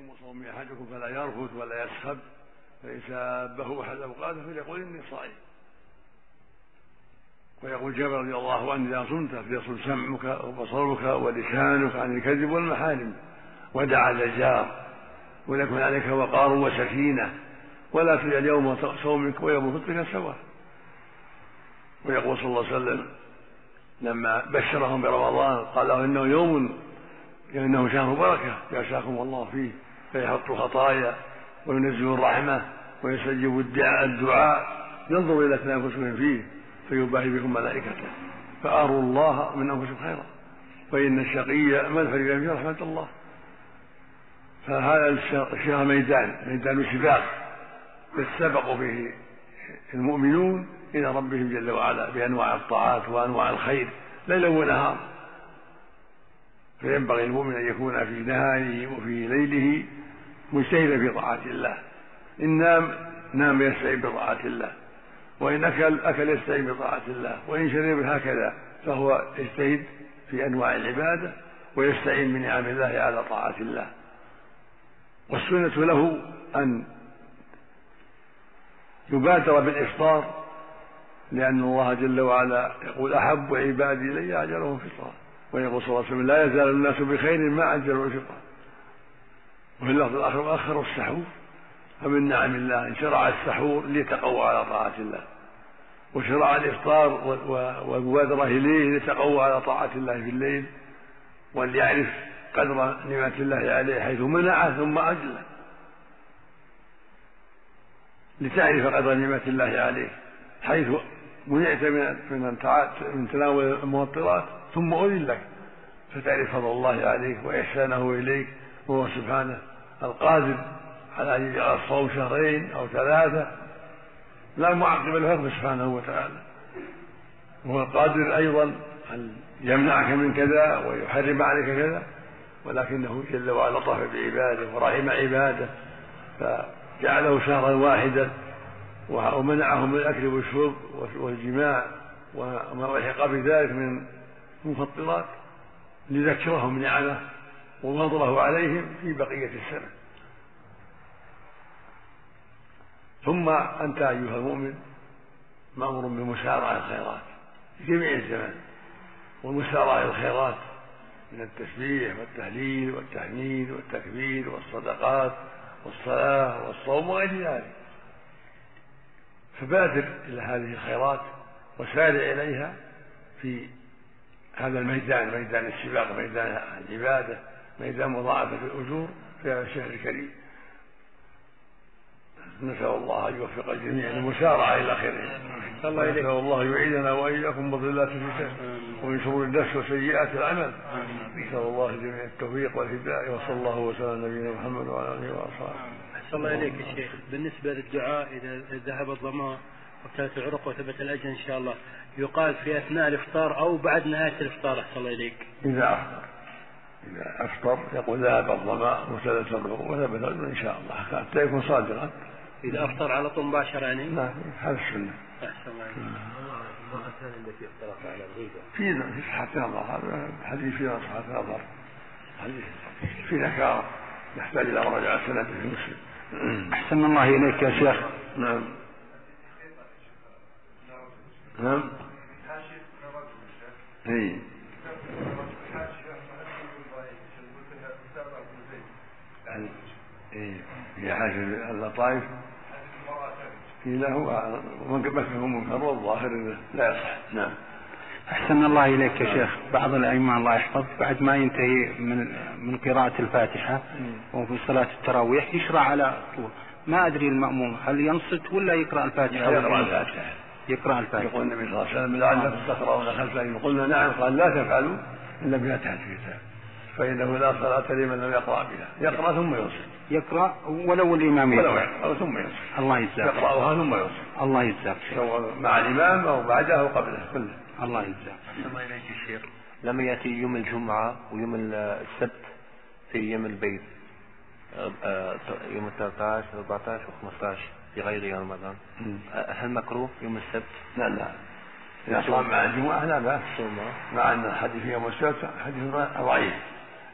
صوم أحدكم فلا يرفث ولا يسخب، فإن سابه أحد أوقاته فليقول إني صائم. ويقول جابر رضي الله عنه إذا صمت فليصم سمعك وبصرك ولسانك عن الكذب والمحارم، ودع الجار، وليكن عليك وقار وسكينة، ولا تجعل يوم صومك ويوم فطرك سواء. ويقول صلى الله عليه وسلم لما بشرهم برمضان قال له إنه شهر بركة يعشاكم الله فيه، فيحط الخطايا وينزل الرحمة ويستجيب الدعاء، ينظر إلى تنافسهم فيه فيباهي بكم ملائكته، فأروا الله من أنفسهم خيرا، فإن الشقي من فرج في رحمة الله. فهذا الشهر ميدان سباق يتسابق به المؤمنون إلى ربهم جل وعلا بأنواع الطاعات وأنواع الخير ليلا ونهارا، فينبغي المؤمن أن يكون في نهاره وفي ليله مجتهدا في طاعة الله. إن نام يستعين بطاعة الله، وإن أكل يستعين بطاعة الله، وإن شرب هكذا فهو يجتهد في أنواع العبادة ويستعين بنعم الله على طاعة الله. والسنة له أن يبادر بالإفطار، لأن الله جل وعلا يقول أحب عبادي إلي أجلهم فطرا، ويقول صلى الله عليه وسلم لا يزال الناس بخير ما عجلوا الفطر. وفي اللفظ الآخر أخروا السحور، فمن نعم الله إن شرع السحور ليتقوى على طاعة الله، وشرع الإفطار والمبادرة إليه ليتقوى على طاعة الله في الليل، وليعرف قدر نعمة الله عليه حيث منعه ثم أجله، لتعرف قدر نعمة الله عليه حيث منعت من تناول المفطرات ثم أذن لك، فتعرف فضل الله عليك وإحسانه إليك، وهو سبحانه القادر على أن يجعل الصوم شهرين أو 3 لا معقب له سبحانه وتعالى، وهو القادر أيضا أن يمنعك من كذا ويحرم عليك كذا، ولكنه جل وعلا لطف بعباده ورحم عباده فجعله شهرا واحدا، ومنعهم من الأكل والشرب والجماع وما لحق بذلك من مفطرات ليذكرهم نعمه وفضله عليهم في بقية السنة. ثم أنت أيها المؤمن مأمور بمسارعة الخيرات في جميع الزمان، والمسارعة الخيرات من التسبيح والتهليل والتحميد والتكبير والصدقات والصلاة والصوم وغير ذلك، فبادر إلى هذه الخيرات وسارع إليها في هذا الميدان، ميدان السباق، ميدان العبادة، ميدان مضاعفة الأجور في هذا الشهر الكريم. نسأل الله أن يوفق الجميع للمسارعة إلى خيره، نسأل الله يعيذنا وإياكم بظلات الفتن ومن شرور النفس وسيئات العمل، نسأل الله جميع التوفيق والهداية، وصلى الله وسلم على نبينا محمد وعلى آله وأصحابه. أحسن الله إليك يا شيخ. بالنسبة للدعاء إذا ذهب الظمأ وابتلت العروق وثبت الأجر إن شاء الله، يقال في أثناء الإفطار أو بعد نهاية الإفطار؟ أحسن الله إليك. إذا أفطر يقول ذهب الظمأ وابتلت العروق وثبت الأجر إن شاء الله، حتى يكون صادقا. إذا أفطر على طول مباشرة يعني؟ لا، هذا السنة. أحسن الله إليك. المرأة الثانية التي افترقت على الغيبة في صحة نظر، هذا الحديث فيه صحة نظر، حديث في نكارة يحتاج إلى مراجعة سنة في مسلم. أحسن الله إليك يا شيخ. نعم نعم. اي هي حاجة اللطائف في له ومكه منكر، والظاهر لا يصح. نعم. أحسن الله إليك يا شيخ. بعض الأئمة الله يحفظ بعد ما ينتهي من قراءة الفاتحة وفي صلاة التراويح يشرع على طول، ما أدري المأموم هل ينصت ولا يقرأ الفاتحة؟ يقرأ الفاتحة. يقول النبي صلى الله عليه وسلم لعلكم تقرؤون خلفه، قلنا نعم، قال لا تفعلوا إلا بفاتحة الكتاب فإنه لا صلاة لمن لم يقرأ بها، يقرأ ثم ينصت. يقرأ ولو الإمام يقرأ أو ثم ينصت. الله يجزاك. يقرأها ثم ينصت. الله يجزاك. سواء مع الإمام أو بعده أو قبله كله. الله يجزاك. الله إليك الشيخ. لما يأتي يوم الجمعة ويوم السبت في يوم البيت، يوم 13 14 و15 في غير رمضان، هل مكروه يوم السبت؟ لا إذا صام مع الجمعة لا بأس، مع أن الحديث يوم السبت حديث ضعيف،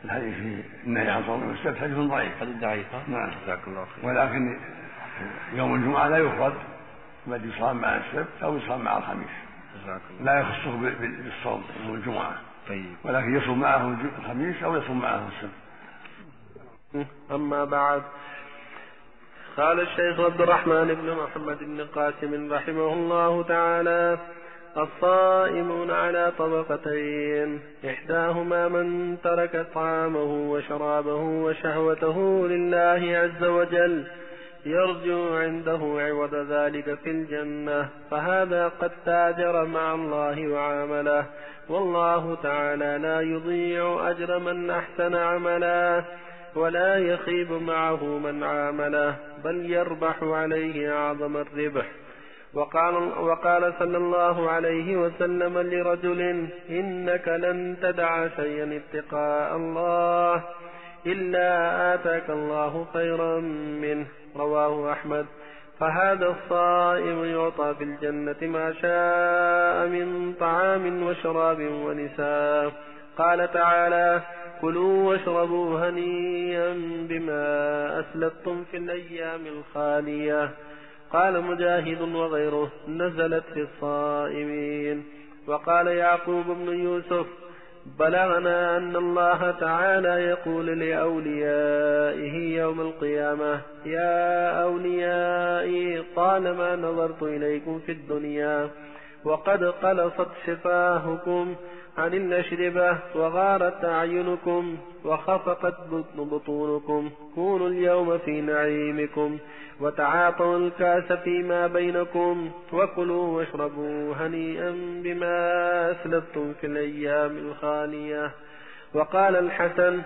الحديث في النهي عن صوم السبت حديث ضعيف. حديث ضعيف. نعم. جزاك الله خير. ولكن يوم الجمعة لا يفرض، بل يصام مع السبت أو يصام مع الخميس، لا يخصه بالصوم يوم الجمعة. طيب. ولكن يصوم معه الخميس أو يصوم معه السبت. أما بعد، قال الشيخ عبد الرحمن بن محمد بن قاسم رحمه الله تعالى: الصائمون على طبقتين، إحداهما من ترك طعامه وشرابه وشهوته لله عز وجل يرجو عنده عوض ذلك في الجنة، فهذا قد تاجر مع الله وعامله، والله تعالى لا يضيع أجر من أحسن عملا، ولا يخيب معه من عامله، بل يربح عليه أعظم الربح. وقال صلى الله عليه وسلم لرجل: إنك لن تدع شيئا اتقاء الله إلا آتاك الله خيرا منه، رواه أحمد. فهذا الصائم يعطى في الجنة ما شاء من طعام وشراب ونساء. قال تعالى: كلوا واشربوا هنيئا بما أسلفتم في الأيام الخالية. قال مجاهد وغيره: نزلت في الصائمين. وقال يعقوب بن يوسف: بلغنا أن الله تعالى يقول لأوليائه يوم القيامة: يا أوليائي، طالما نظرت إليكم في الدنيا وقد قلصت شفاهكم عن الأشربة وغارت أعينكم وخفقت بطونكم، كونوا اليوم في نعيمكم وتعاطوا الكاس فيما بينكم، وكلوا واشربوا هنيئا بما أسلفتم في الأيام الخالية. وقال الحسن: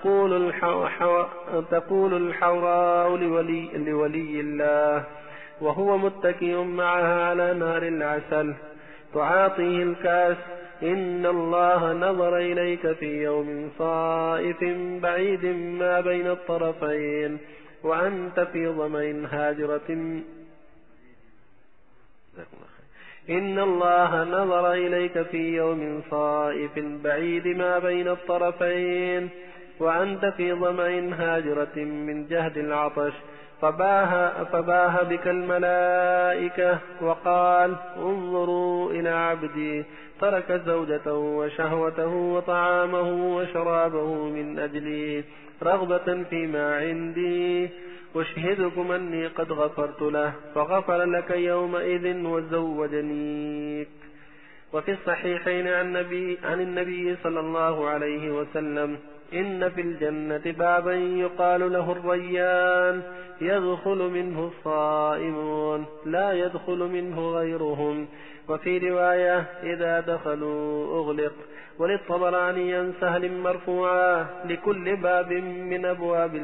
تقول الحوراء لولي الله وهو متكئ معها على نار العسل، تعاطيه الكاس: إن الله نظر إليك في يوم صائف بعيد ما بين الطرفين وأنت في ظمأ هاجرة. إن الله نظر إليك في يوم صائف بعيد ما بين الطرفين وأنت في ظمأ هاجرة من جهد العطش، فباه بك الملائكة وقال: انظروا إلى عبدي ترك زوجته وشهوته وطعامه وشرابه من أجلي رغبة فيما عندي، أشهدكم أني قد غفرت له فغفر لك يومئذ وزوجنيك. وفي الصحيحين عن النبي صلى الله عليه وسلم: إن في الجنة بابا يقال له الريان، يدخل منه الصائمون لا يدخل منه غيرهم. وفي رواية: إذا دخلوا أغلق. وللطبراني عن سهل مرفوعا: لكل باب من أبواب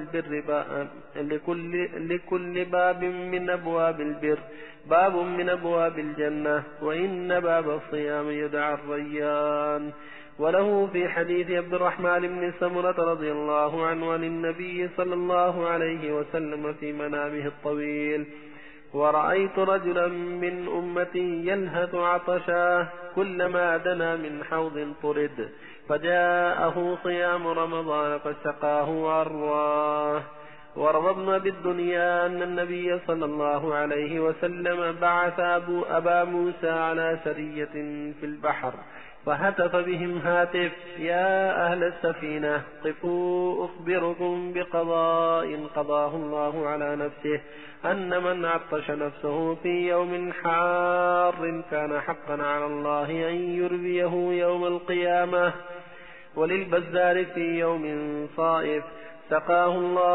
البر باب من أبواب الجنة، وإن باب الصيام يدعى الريان. وله في حديث عبد الرحمن بن سمرة رضي الله عنه عن النبي صلى الله عليه وسلم في منامه الطويل: ورأيت رجلا من أمتي يلهث عطشا كلما دنا من حوض طرد، فجاءه صيام رمضان فسقاه وأرواه. ورضبنا بالدنيا أن النبي صلى الله عليه وسلم بعث أبا موسى على سرية في البحر، فهتف بهم هاتف: يا أهل السفينة قفوا أخبركم بقضاء قضاه الله على نفسه، أن من عطش نفسه في يوم حار كان حقا على الله أن يرويه يوم القيامة. وللبزار في يوم صائف سقاه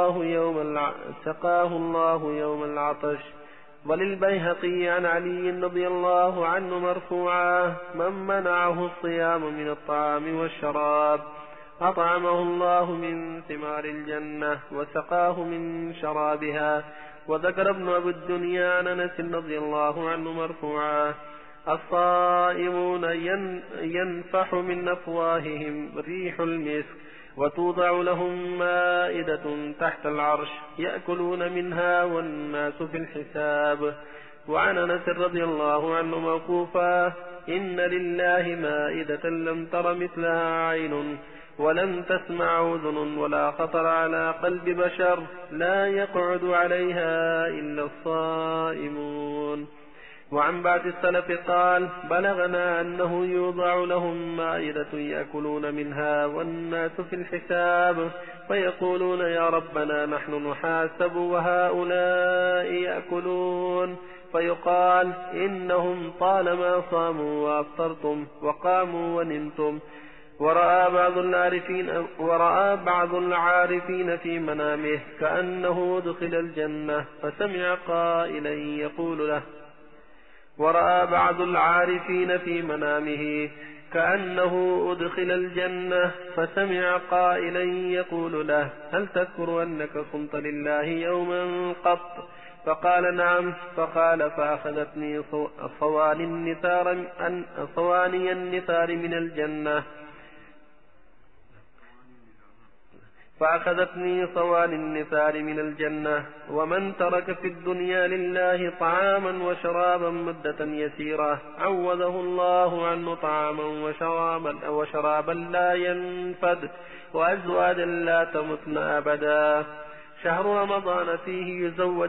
الله يوم العطش. وللبيهقي عن علي رضي الله عنه مرفوعا: من منعه الصيام من الطعام والشراب أطعمه الله من ثمار الجنة وسقاه من شرابها. وذكر ابن أبي الدنيا عن أنس رضي الله عنه مرفوعا: الصائمون ينفح من أفواههم ريح المسك، وتوضع لهم مائدة تحت العرش يأكلون منها والناس في الحساب. وعن أنس رضي الله عنه موقوفا: إن لله مائدة لم تر مثلها عين ولم تسمع أذن ولا خطر على قلب بشر لا يقعد عليها إلا الصائمون. وعن بعض السلف قال بلغنا أنه يوضع لهم مائدة يأكلون منها والناس في الحساب فيقولون يا ربنا نحن نحاسب وهؤلاء يأكلون، فيقال إنهم طالما صاموا وأفطرتم وقاموا ونمتم. ورأى بعض العارفين في منامه كأنه دخل الجنة فسمع قائلا يقول له ورأى بعض العارفين في منامه كأنه أدخل الجنة فسمع قائلا يقول له هل تذكر أنك صمت لله يوما قط؟ فقال نعم. فقال فأخذتني صواني النثار من الجنة ومن ترك في الدنيا لله طعاما وشرابا مدة يسيرة عوضه الله عنه طعاما وشرابا لا ينفد وأزواجا لا تمتن أبدا. شهر رمضان فيه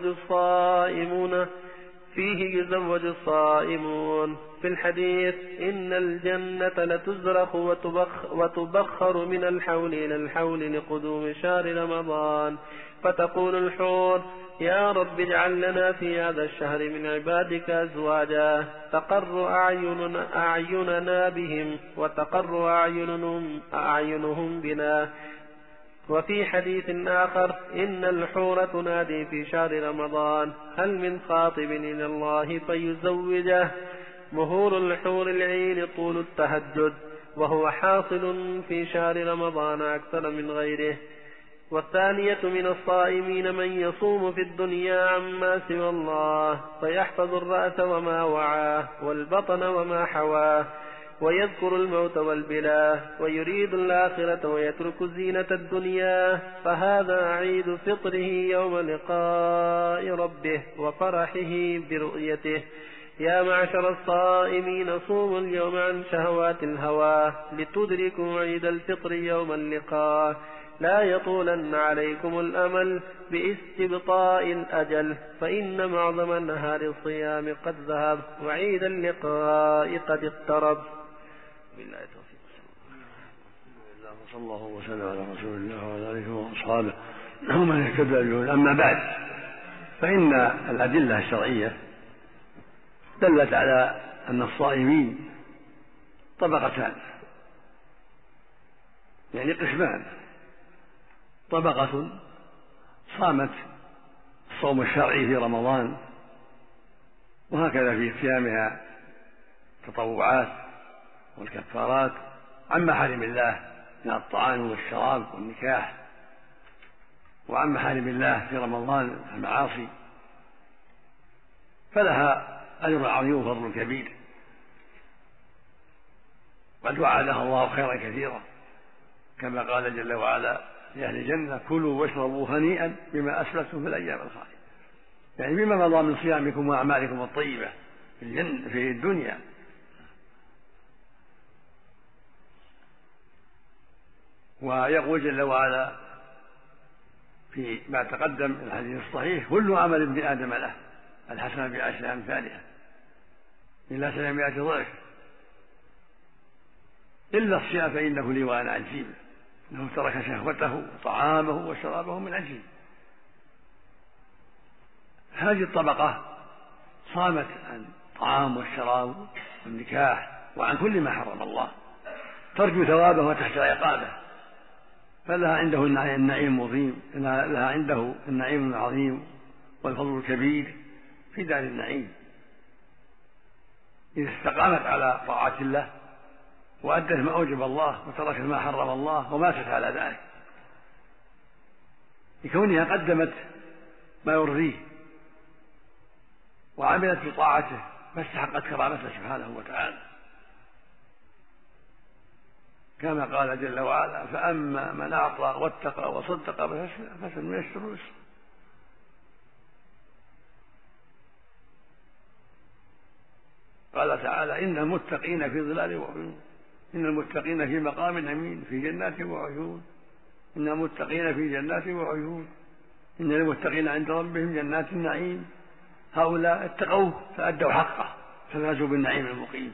يزوج الصائمون. في الحديث إن الجنة لتزرخ وتبخر من الحول إلى الحول لقدوم شهر رمضان، فتقول الحور يا رب اجعل لنا في هذا الشهر من عبادك أزواجا تقر أعيننا بهم وتقر أعينهم بنا. وفي حديث آخر إن الحور تنادي في شهر رمضان هل من خاطب إلى الله فيزوجه. مهور الحور العين طول التهجد، وهو حاصل في شهر رمضان أكثر من غيره. والثانية من الصائمين من يصوم في الدنيا عما سوى الله فيحفظ الرأس وما وعاه والبطن وما حواه ويذكر الموت والبلاه ويريد الآخرة ويترك زينة الدنيا، فهذا عيد فطره يوم لقاء ربه وفرحه برؤيته. يا معشر الصائمين صوموا اليوم عن شهوات الهوى لتدركوا عيد الفطر يوم اللقاء. لا يطولن عليكم الأمل باستبطاء الأجل فإن معظم نهار الصيام قد ذهب وعيد اللقاء قد اقترب. بالله التوفيق. صلى الله وسلم على رسول الله وعلى آله وأصحابه ومن اهتدى بهداه. أما بعد، فإن الأدلة الشرعية دلت على أن الصائمين طبقتان، يعني قسمان. طبقة صامت الصوم الشرعي في رمضان وهكذا في صيامها التطوعات والكفارات عن محارم الله من الطعام والشراب والنكاح، وعن محارم الله في رمضان المعاصي، فلها أجر عظيم وفضل كبير، قد وعدها الله خيرا كثيرا كما قال جل وعلا لأهل الجنة كلوا واشربوا هنيئا بما أسلفتم في الأيام الخالية، يعني بما مضى من صيامكم وأعمالكم الطيبة في الدنيا. ويقول جل وعلا في ما تقدم من الحديث الصحيح كل عمل ابن آدم له الحسنة بعشر أمثالها إلا 700 ضعف إلا الصيام فإنه لي وأنا أجزيه، إنه ترك شهوته وطعامه وشرابه من أجلي. هذه الطبقة صامت عن الطعام والشراب والنكاح وعن كل ما حرم الله، ترجو ثوابه وتخشى عقابه، فلها عنده النعيم عظيم، لها عنده النعيم العظيم والفضل الكبير في دار النعيم إذا استقامت على طاعة الله وأدت ما أوجب الله وتركت ما حرم الله وماتت على ذلك، لكونها قدمت ما يرضيه وعملت بطاعته فاستحقت كرامته سبحانه وتعالى، كما قال جل وعلا فأما من أعطى واتقى وصدق فسنيسره يسرا. قال تعالى إن المتقين في ظلال وعيون، إن المتقين في مقام أمين في جنات وعيون، إن المتقين في جنات وعيون، إن المتقين عند ربهم جنات النعيم. هؤلاء اتقوه فأدوا حقه ففازوا بالنعيم المقيم،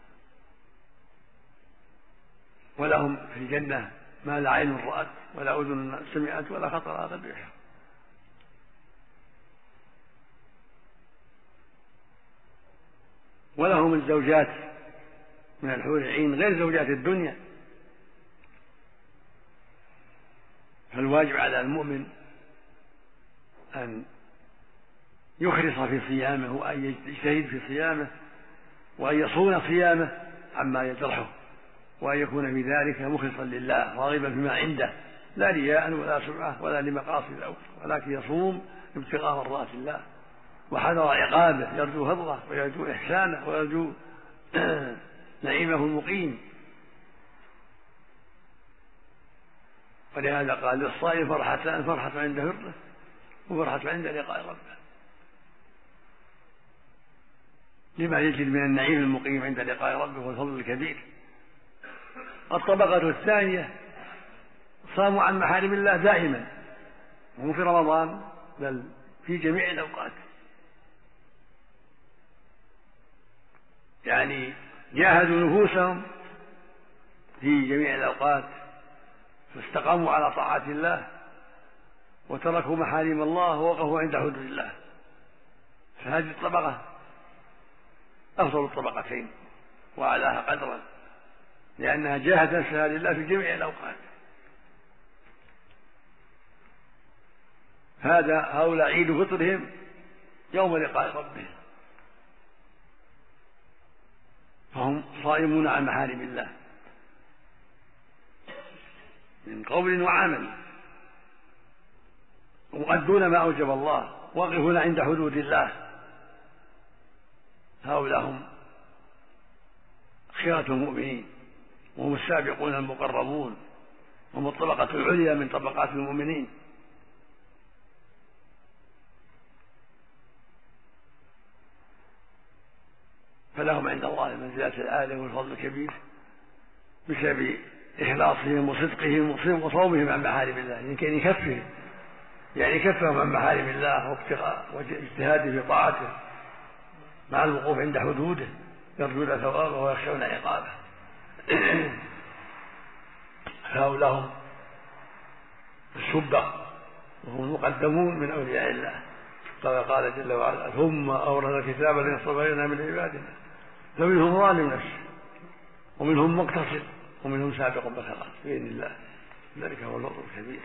ولهم في الجنة ما لا عين رأت ولا أذن سمعت ولا خطر على قلب بشر. ولهم الزوجات من الحور العين غير زوجات الدنيا. فالواجب على المؤمن أن يخلص في صيامه وأن يجتهد في صيامه وأن يصون صيامه عما يجرحه، وأن يكون في ذلك مخلصا لله راغبا فيما عنده لا رياء ولا سمعة ولا لمقاصد الأخرى، ولكن يصوم ابتغاء مرضات الله وحذر عقابه، يرجو فضله ويرجو إحسانه ويرجو نعيمه المقيم. ولهذا قال للصائم فرحتان، فرحة عند فطره وفرحة عند لقاء ربه، لما يجد من النعيم المقيم عند لقاء ربه والفضل الكبير. الطبقة الثانية صاموا عن محارم الله دائما، مو في رمضان بل في جميع الأوقات، يعني جاهدوا نفوسهم في جميع الأوقات فاستقاموا على طاعة الله وتركوا محارم الله ووقفوا عند حدود الله. فهذه الطبقة أفضل الطبقتين وأعلاها قدرا، لأنها جاهدت نفسها لله في جميع الأوقات. هؤلاء عيد فطرهم يوم لقاء ربهم، فهم صائمون عن محارم الله من قول وعمل، ومؤدون ما أوجب الله، واقفون عند حدود الله. هؤلاء هم خيرة المؤمنين وهم السابقون المقربون، هم الطبقة العليا من طبقات المؤمنين. فلهم عند الله المنزلة العالية والفضل الكبير بسبب إخلاصهم وصدقهم وصومهم عن محارم الله، يعني كفهم عن محارم الله واجتهاده في طاعته مع الوقوف عند حدوده، يرجون ثوابه ويخشون عقابه. هؤلاء هم السبق وهم المقدمون من أولياء الله. قال جل وعلا ثم أورثنا الكتاب الذين اصطفينا من عبادنا فمنهم ظالم نفسه ومنهم مقتصد ومنهم سابق بالخيرات بإذن الله، ذلك هو الفضل الكبير.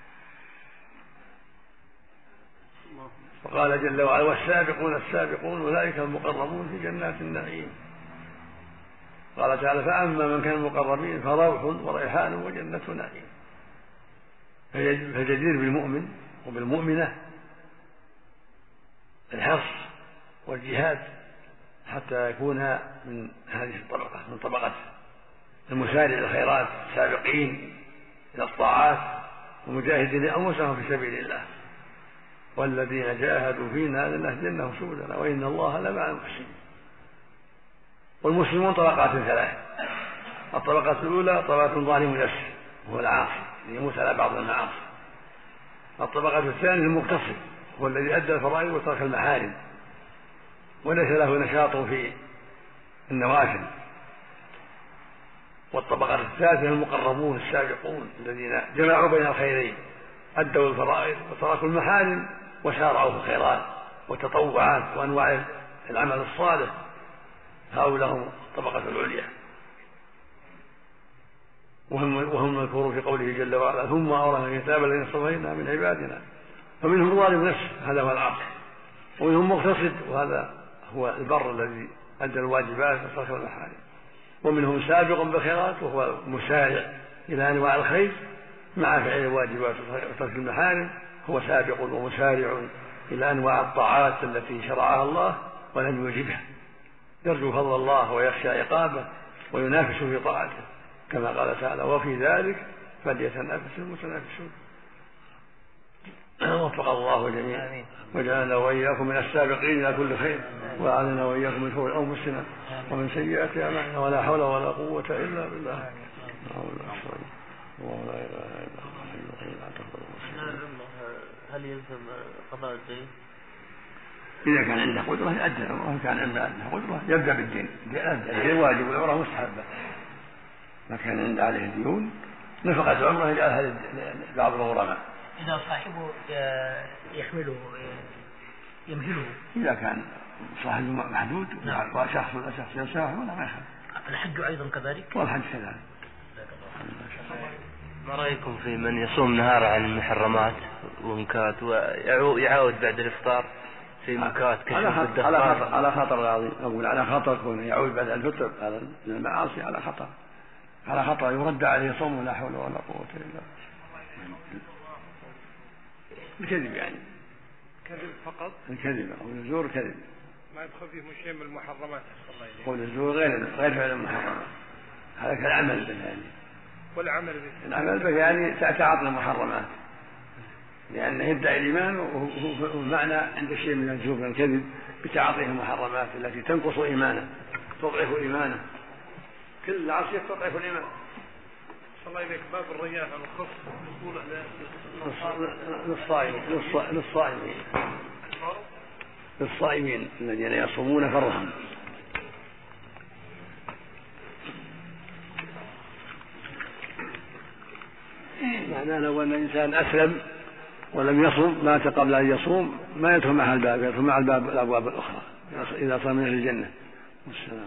وقال جل وعلا والسابقون السابقون أولئك المقربون في جنات النعيم. قال تعالى فأما من كان المقربين فروح وريحان وجنة نعيم. فجدير بالمؤمن وبالمؤمنة الحرص والجهاد حتى يكون من هذه الطبقة، من طبقة المسارع الخيرات السابقين إلى الطاعات ومجاهدين أنفسهم في سبيل الله. والذين جاهدوا فينا لنهدينهم سبلنا وإن الله لمع المحسنين. والمسلمون طبقات ثلاث: الطبقة الأولى طبقة ظالم نفسه وهو العاصي يموت على بعض المعاصي. الطبقة الثانية المقتصد هو الذي أدى الفرائض وترك المحارم وليس له نشاط في النوافل. والطبقة الثالثة المقربون السابقون الذين جمعوا بين الخيرين، أدوا الفرائض وتركوا المحارم وسارعوا في الخيرات والتطوعات وأنواع العمل الصالح. هؤلاء هم الطبقة العليا، وهم مذكورون في قوله جل وعلا ثم أورثنا الكتاب الذين اصطفينا من عبادنا فمنهم ظالم نفسه هذا هو العاصي، ومنهم مقتصد وهذا هو البر الذي أدى الواجبات وترك المحارم، ومنهم سابق بالخيرات وهو مسارع إلى أنواع الخير مع فعل الواجبات وترك المحارم، هو سابق ومسارع إلى أنواع الطاعات التي شرعها الله ولم يوجبها، يرجو فضل الله ويخشى عقابه وينافس في طاعته كما قال تعالى وفي ذلك فليتنافس المتنافسون. وفق الله جميعا وجعلنا وإياكم من السابقين إلى كل خير وأعلنا وإياكم من شرور أنفسنا ومن سيئات أعمالنا ولا حول ولا قوة إلا بالله. الله لا إله إلا الله. هل يلزم قضاء الدين؟ إذا كان عنده قدرة يؤدي، وإن كان عنده قدرة يبدأ بالدين. الدين واجب والعمرة مستحبة. ما كان عنده عليه ديون نفقة العمرة يجعلها لبعض الغرماء. إذا صاحبه يحمله يمهله. إذا كان صاحبه محدود وشخص ولا شخص ينساه ولا ما يخالف. الحج أيضا كذلك. والحج كذلك. ما رأيكم في من يصوم نهار عن المحرمات ومكات ويعاود بعد الإفطار في مكات على خطر عظيم. أقول على خطر كونه يعود بعد الفطر على المعاصي، على خطر يرد عليه صوم لا حول ولا قوة إلا بالله. الكذب يعني كذب فقط. الكذب أو الزور كذب. ما يدخل فيه شيء من المحرمات. قول الزور غير فعل المحرمات. هذا كالعمل به يعني. والعمل به. العمل به يعني تعاطي المحرمات، لأنه يدعي الإيمان ومعنى عند شيء من الزور من الكذب بتعاطيه المحرمات التي تنقص إيمانه تضعف إيمانه. كل عصية تضعف الإيمان. الله إليك باب الريان الخص للصائمين الذين يصومون فرهم. معناه لو أن الإنسان أسلم ولم يصوم مات قبل أن يصوم ما يدخل مع الباب، يدخل مع الأبواب الأخرى إذا صام من الجنة. والسلام.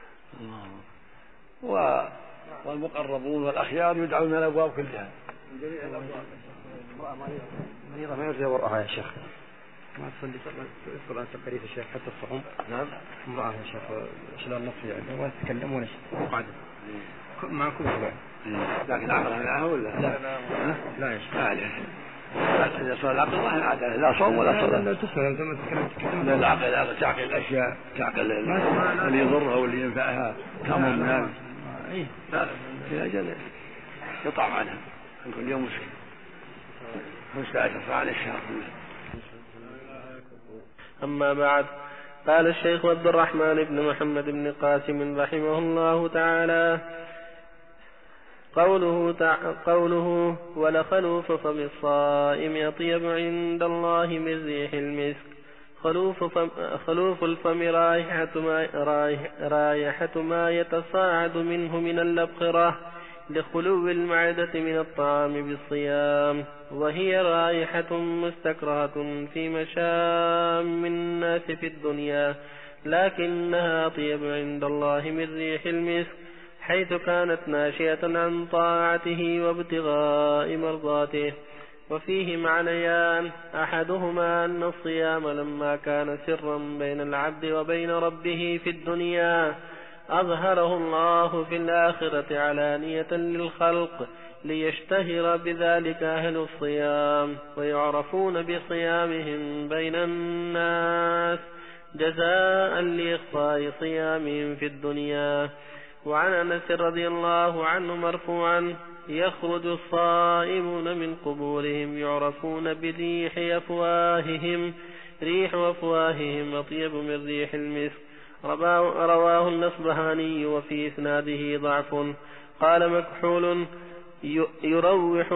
والمقربون والأخيار يدعون من الأبواب كلها، من جميع الأبواب. مريضة ما يرجع وراها يا شيخ، ما تصلي يذكر أن تقريب الشيخ حتى الصحون. نعم امرأة يا شيخ شلال النص يعني ولا تتكلم ولا شيء قاعدة معكم بعد. لكن عقلها معه ولا لا يا شيخ إذا صار العقل الله عادة لا صوم ولا صلاة. لا تسمع أنت ما تتكلم. لا العقل تعقل الأشياء، تعقل اللي يضرها واللي ينفعها، تأمر الناس. لا في أجل يطعم عنها كل يوم مسكين مستأجر عن الشهر. أما بعد، قال الشيخ عبد الرحمن بن محمد بن قاسم رحمه الله تعالى: قوله ولخلوف فم الصائم أطيب عند الله من ريح المسك. خلوف الفم رائحة ما يتصاعد منه من الأبخرة لخلو المعدة من الطعام بالصيام، وهي رائحة مستكرهة في مشام الناس في الدنيا، لكنها أطيب عند الله من ريح المسك، حيث كانت ناشئة عن طاعته وابتغاء مرضاته. وفيه معنيان: أحدهما أن الصيام لما كان سرا بين العبد وبين ربه في الدنيا أظهره الله في الآخرة علانية للخلق ليشتهر بذلك أهل الصيام ويعرفون بصيامهم بين الناس جزاء لإخفاء صيامهم في الدنيا. وعن أنس رضي الله عنه مرفوعا: يخرج الصائمون من قبورهم يعرفون بريح أفواههم، ريح أفواههم أطيب من ريح المسك. رواه النصبهاني وفي إسناده ضعف. قال مكحول: يروح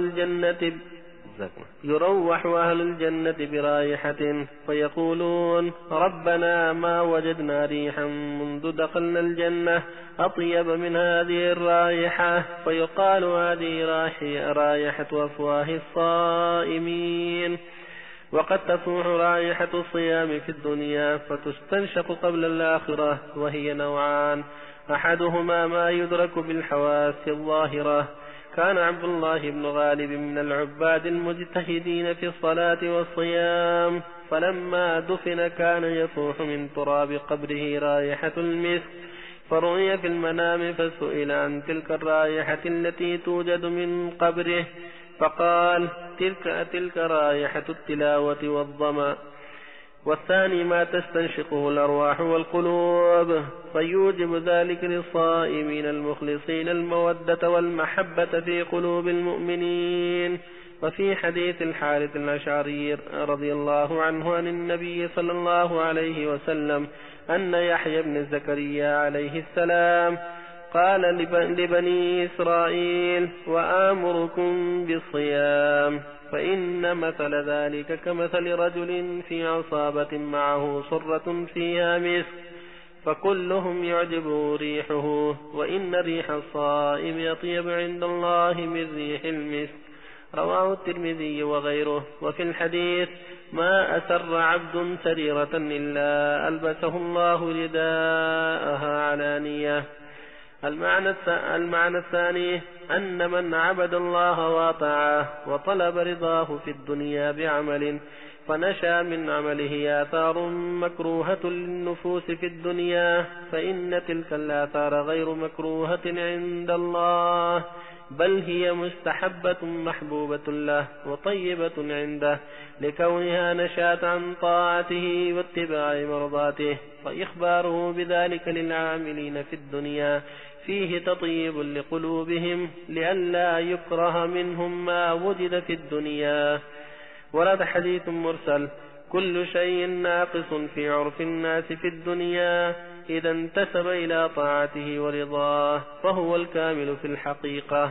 أهل الجنة برائحة فيقولون: ربنا ما وجدنا ريحا منذ دخلنا الجنة أطيب من هذه الرائحة، فيقال: هذه رائحة أفواه الصائمين. وقد تصوح رائحة الصيام في الدنيا فتستنشق قبل الآخرة، وهي نوعان: أحدهما ما يدرك بالحواس الظاهرة. كان عبد الله بن غالب من العباد المجتهدين في الصلاة والصيام، فلما دفن كان يصوح من تراب قبره رائحة المسك، فرؤي في المنام فسئل عن تلك الرائحة التي توجد من قبره، فقال: تلك رائحة التلاوة والظمأ. والثاني ما تستنشقه الأرواح والقلوب، فيوجب ذلك للصائمين المخلصين المودة والمحبة في قلوب المؤمنين. وفي حديث الحارث الأشعري رضي الله عنه عن النبي صلى الله عليه وسلم أن يحيى بن زكريا عليه السلام قال لبني إسرائيل: وآمركم بالصيام، فإن مثل ذلك كمثل رجل في عصابة معه صرة فيها مسك، فكلهم يعجبه ريحه، وإن ريح الصائم أطيب عند الله من ريح المسك. رواه الترمذي وغيره. وفي الحديث: ما أسر عبد سريرة إلا ألبسه الله رداءها علانية. المعنى الثاني أن من عبد الله وطاعه وطلب رضاه في الدنيا بعمل فنشأ من عمله آثار مكروهة للنفوس في الدنيا، فإن تلك الآثار غير مكروهة عند الله، بل هي مستحبة محبوبة له وطيبة عنده، لكونها نشأت عن طاعته واتباع مرضاته. فإخباره بذلك للعاملين في الدنيا فيه تطيب لقلوبهم لئلا يكره منهم ما وجد في الدنيا. ورد حديث مرسل: كل شيء ناقص في عرف الناس في الدنيا إذا انتسب إلى طاعته ورضاه فهو الكامل في الحقيقة.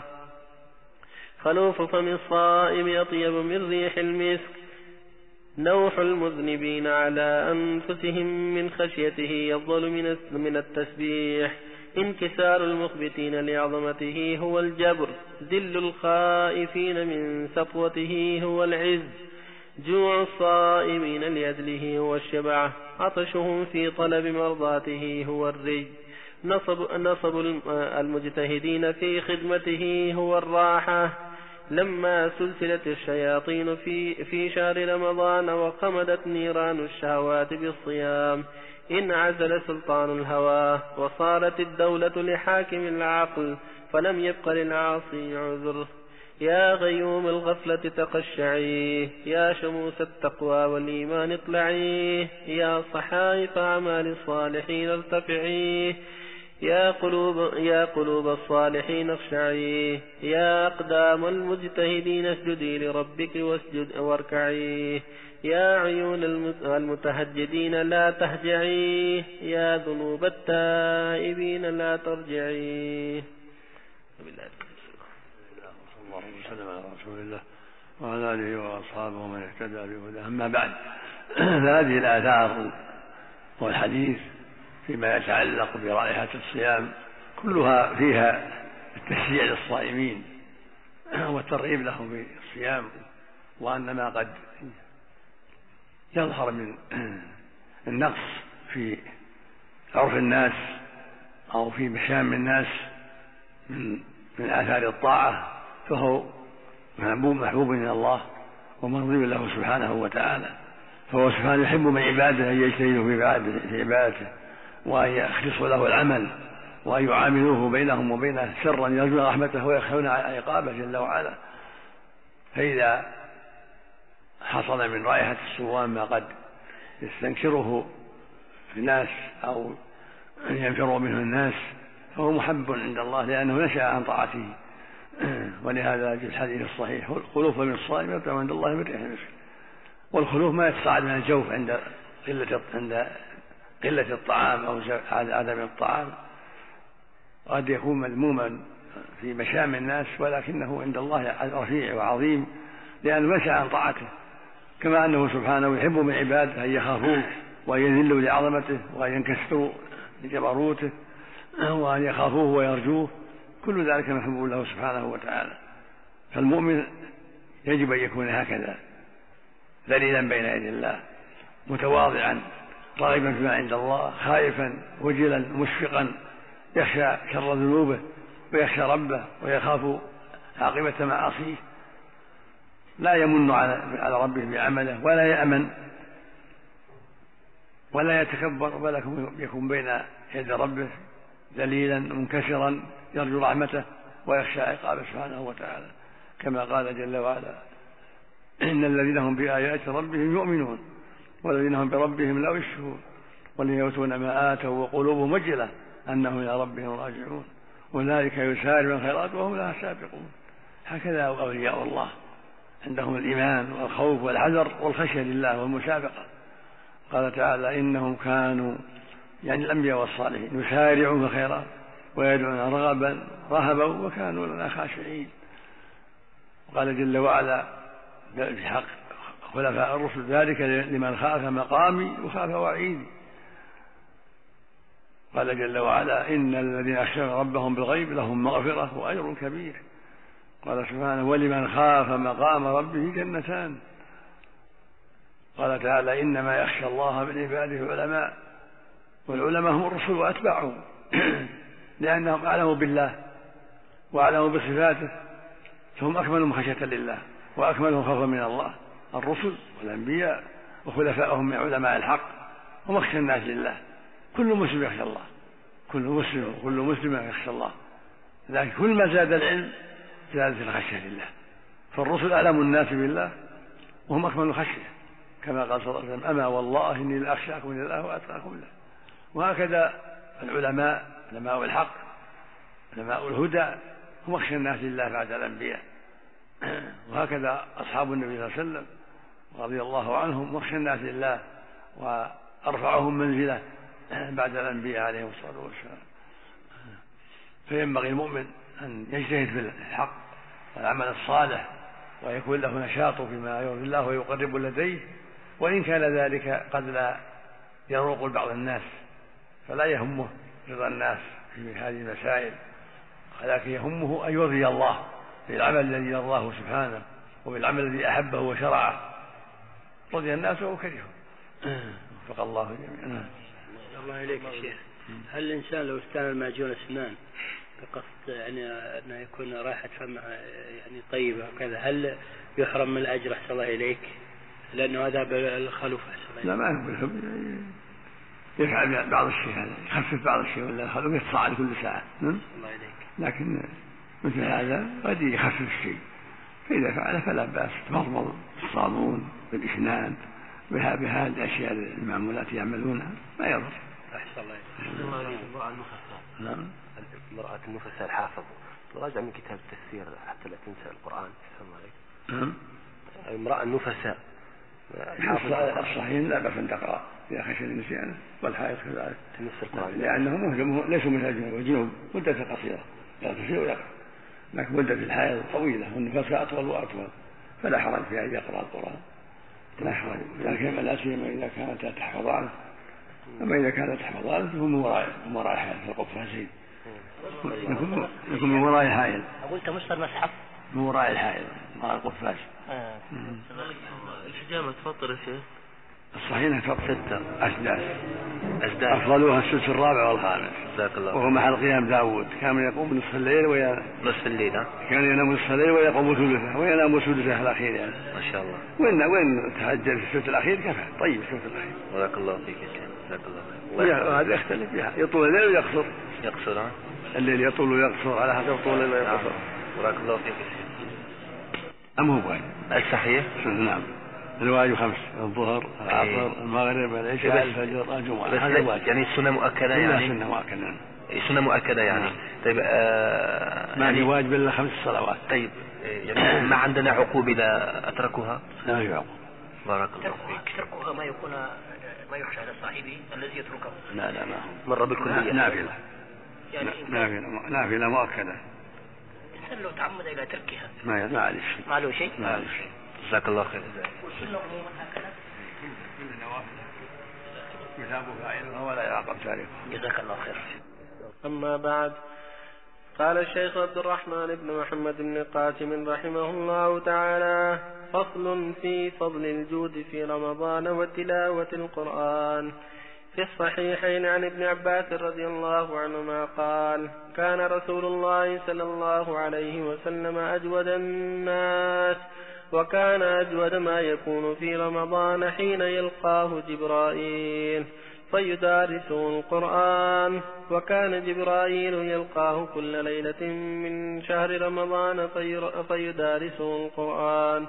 خلوف فم الصائم أطيب من ريح المسك. نوح المذنبين على أنفسهم من خشيته أفضل من التسبيح. انكسار المخبتين لعظمته هو الجبر. ذل الخائفين من سطوته هو العز. جوع الصائمين لأجله هو الشبع. عطشهم في طلب مرضاته هو الري. نصب المجتهدين في خدمته هو الراحة. لما سلسلت الشياطين في شهر رمضان وقمدت نيران الشهوات بالصيام انعزل سلطان الهوى وصارت الدولة لحاكم العقل فلم يبق للعاصي عذر. يا غيوم الغفلة تقشعيه، يا شموس التقوى والإيمان اطلعيه، يا صحائف أعمال الصالحين ارتفعيه، يا قلوب الصالحين اخشعيه، يا أقدام المجتهدين اسجدي لربك واسجد واركعيه، يا عيون المتهجدين لا تهجعيه، يا ذنوب التائبين لا ترجعيه. اللهم صل على رسول الله وعلى آله وأصحابه ومن اهتدى بهداه. أما بعد، فهذه الآثار والحديث فيما يتعلق برائحة الصيام كلها فيها التشجيع للصائمين والترغيب لهم في الصيام، وأن ما قد يظهر من النقص في عرف الناس أو في مشام الناس من آثار الطاعة فهو محبوب من الله ومرضي له سبحانه وتعالى. فهو سبحانه يحب من عباده أن يجتهدوا في عبادته وأن يخلصوا له العمل وأن يعاملوه بينهم وبينه سرا يرجون رحمته ويخشون عقابه جل وعلا. فإذا حصل من رائحة الصوام ما قد يستنكره الناس أو ينفر منه الناس فهو محب عند الله لأنه نشأ عن طاعته. ولهذا في الحديث الصحيح: الخلوف من الصائم يطعم عند الله من ريح المسك. والخلوف ما يتصاعد من الجوف عند قلة الطعام أو عدم الطعام، قد يكون مذموما في مشام الناس ولكنه عند الله رفيع وعظيم لأنه نشأ عن طاعته، كما أنه سبحانه يحب من عباده أن يخافوه وأن يذلوا لعظمته وأن ينكسروا لجبروته وأن يخافوه ويرجوه، كل ذلك محبوب له سبحانه وتعالى. فالمؤمن يجب أن يكون هكذا ذليلا بين يدي الله متواضعا راغبا فيما عند الله خائفا وجلا مشفقا يخشى شر ذنوبه ويخشى ربه ويخاف عاقبة معاصيه، لا يمن على ربه بعمله ولا يأمن ولا يتكبر بل يكون بين يد ربه ذليلا منكسرا يرجو رحمته ويخشى عقابه سبحانه وتعالى، كما قال جل وعلا: إن الذين هم بآيات ربهم يؤمنون والذين هم بربهم لا يشركون والذين يؤتون ما آتوا وقلوبهم وجلة أنهم إلى ربهم راجعون أولئك يسارعون الخيرات وهم لها سابقون. هكذا أولياء الله عندهم الإيمان والخوف والحذر والخشية لله والمسابقة. قال تعالى إنهم كانوا يعني الأنبياء والصالحين يسارعون في الخيرات ويدعون رغبا رهبا وكانوا لنا خاشعين. وقال جل وعلا في حق خلفاء الرسل ذلك لمن خاف مقامي وخاف وعيدي. قال جل وعلا إن الذين يخشون ربهم بالغيب لهم مغفرة وأجر كبير. قال سبحانه ولمن خاف مقام ربه جنتان. قال تعالى إنما يخشى الله من عباده العلماء والعلماء هم الرسل وأتباعهم لأنهم أعلموا بالله وأعلموا بصفاته فهم أكملهم خشية لله وأكملهم خوفا من الله الرسل والأنبياء وخلفائهم من علماء الحق هم أخشى الناس لله. كل مسلم يخشى الله كل مسلم يخشى الله لكن كل ما زاد العلم زادت الخشية لله. فالرسل أعلم الناس بالله وهم أكمل الخشية كما قال صلى الله عليه وسلم أما والله إني لأخشاكم لله وأتقاكم له. وهكذا العلماء علماء الحق علماء الهدى هم أخشى الناس لله بعد الأنبياء. وهكذا أصحاب النبي صلى الله عليه وسلم رضي الله عنهم أخشى الناس لله وأرفعهم منزلة بعد الأنبياء عليهم الصلاة والسلام. فينبغي المؤمن أن يجتهد في الحق والعمل الصالح ويكون له نشاط فيما يرضي الله ويقرب لديه وإن كان ذلك قد لا يروق لبعض الناس فلا يهمه رضا الناس في هذه المسائل ولكن يهمه أن يرضي الله بالعمل الذي يرضاه سبحانه وبالعمل الذي أحبه وشرعه. رضي الناس وكرهه وفق الله جميعا. الله إليك يا شيخ هل الإنسان لو استعمل المعجون أسنان بقصد يعني أنه يكون راحة فم يعني طيبة وكذا هل يحرم من الأجر أحسن الله إليك لأنه هذا بالخلوف أحسن الله؟ لا ما يقول يفعل بعض الشيء هذا يخفف بعض الشيء ولا الخلوف يتصاعد كل ساعة الله إليك. لكن مثل هذا قد يخفف الشيء فإذا فعل فلا بأس تمضمض بالصابون بالإسنان بهذه الأشياء المعمولات يعملونها ما يضر. أحسن الله إليك. نعم امرأة النفساء الحافظ راجع من كتاب التفسير حتى لا تنسى القرآن. نعم امرأة النفساء الصحيحين لا بأس أن تقرأ إذا خشي النسيان والحائض كذلك تنسى القرآن لأنهم ليسوا مثل الجنوب مدة قصيرة يغتسل ويقرأ لكن مدة الحائض طويلة والنفساء أطول وأطول فلا حرج في أن يقرأ القرآن لا حرج لكن لا سيما إذا كانت تحفظانه. أما إذا كانت تحفظانه فهم من وراء الحائض في القفازين يكون من وراء الحائض. قلت مصدر مسحف من وراء الحائض وراء القفاز. الحجامة تفطر يا شيخ؟ الصحيح تفطر 6 أسداس أفضلوها السدس الرابع والخامس. جزاك الله. وهو محل قيام داود كان يقوم نصف الليل نصف الليل كان ينام نصف الليل ويقوم ثلثه وينام سدسه الأخير يعني. ما شاء الله. وين تهجد في السدس الأخير كفى طيب السدس الأخير. بارك الله فيك يا شيخ جزاك الله. وهذا يختلف يطول الليل ويقصر. يقصر الليل يطول ويقصر على حسب طول الليل ويقصر. بارك الله فيك يا شيخ. أم هو واجب؟ الصحيح نعم الواجب 5 الظهر العصر المغرب العشاء الفجر الجمعة هذا الواجب. يعني السنة مؤكدة يعني سنة مؤكدة سنة مؤكدة يعني. طيب ما يعني واجب إلا 5 صلوات. طيب يعني ما عندنا عقوب إذا أتركوها؟ لا في عقوب. بارك الله فيك. تركوها ما يخشى على صاحبه الذي يتركه. لا ما هو مرة بالكلية نافلة يعني نافلة مؤكدة. لو تعمد إلى تركها ما عليه شيء. ما له شيء. جزاك الله خير. والسنة عموما هكذا. كل النوافل يثاب فاعلها ولا يعاقب تاركه. جزاك الله خير. أما بعد قال الشيخ عبد الرحمن بن محمد بن قاسم رحمه الله تعالى فصل في فضل الجود في رمضان وتلاوة القرآن. في الصحيحين عن ابن عباس رضي الله عنهما قال كان رسول الله صلى الله عليه وسلم أجود الناس وكان أجود ما يكون في رمضان حين يلقاه جبرائيل فيدارسه القرآن وكان جبرائيل يلقاه كل ليلة من شهر رمضان فيدارسه القرآن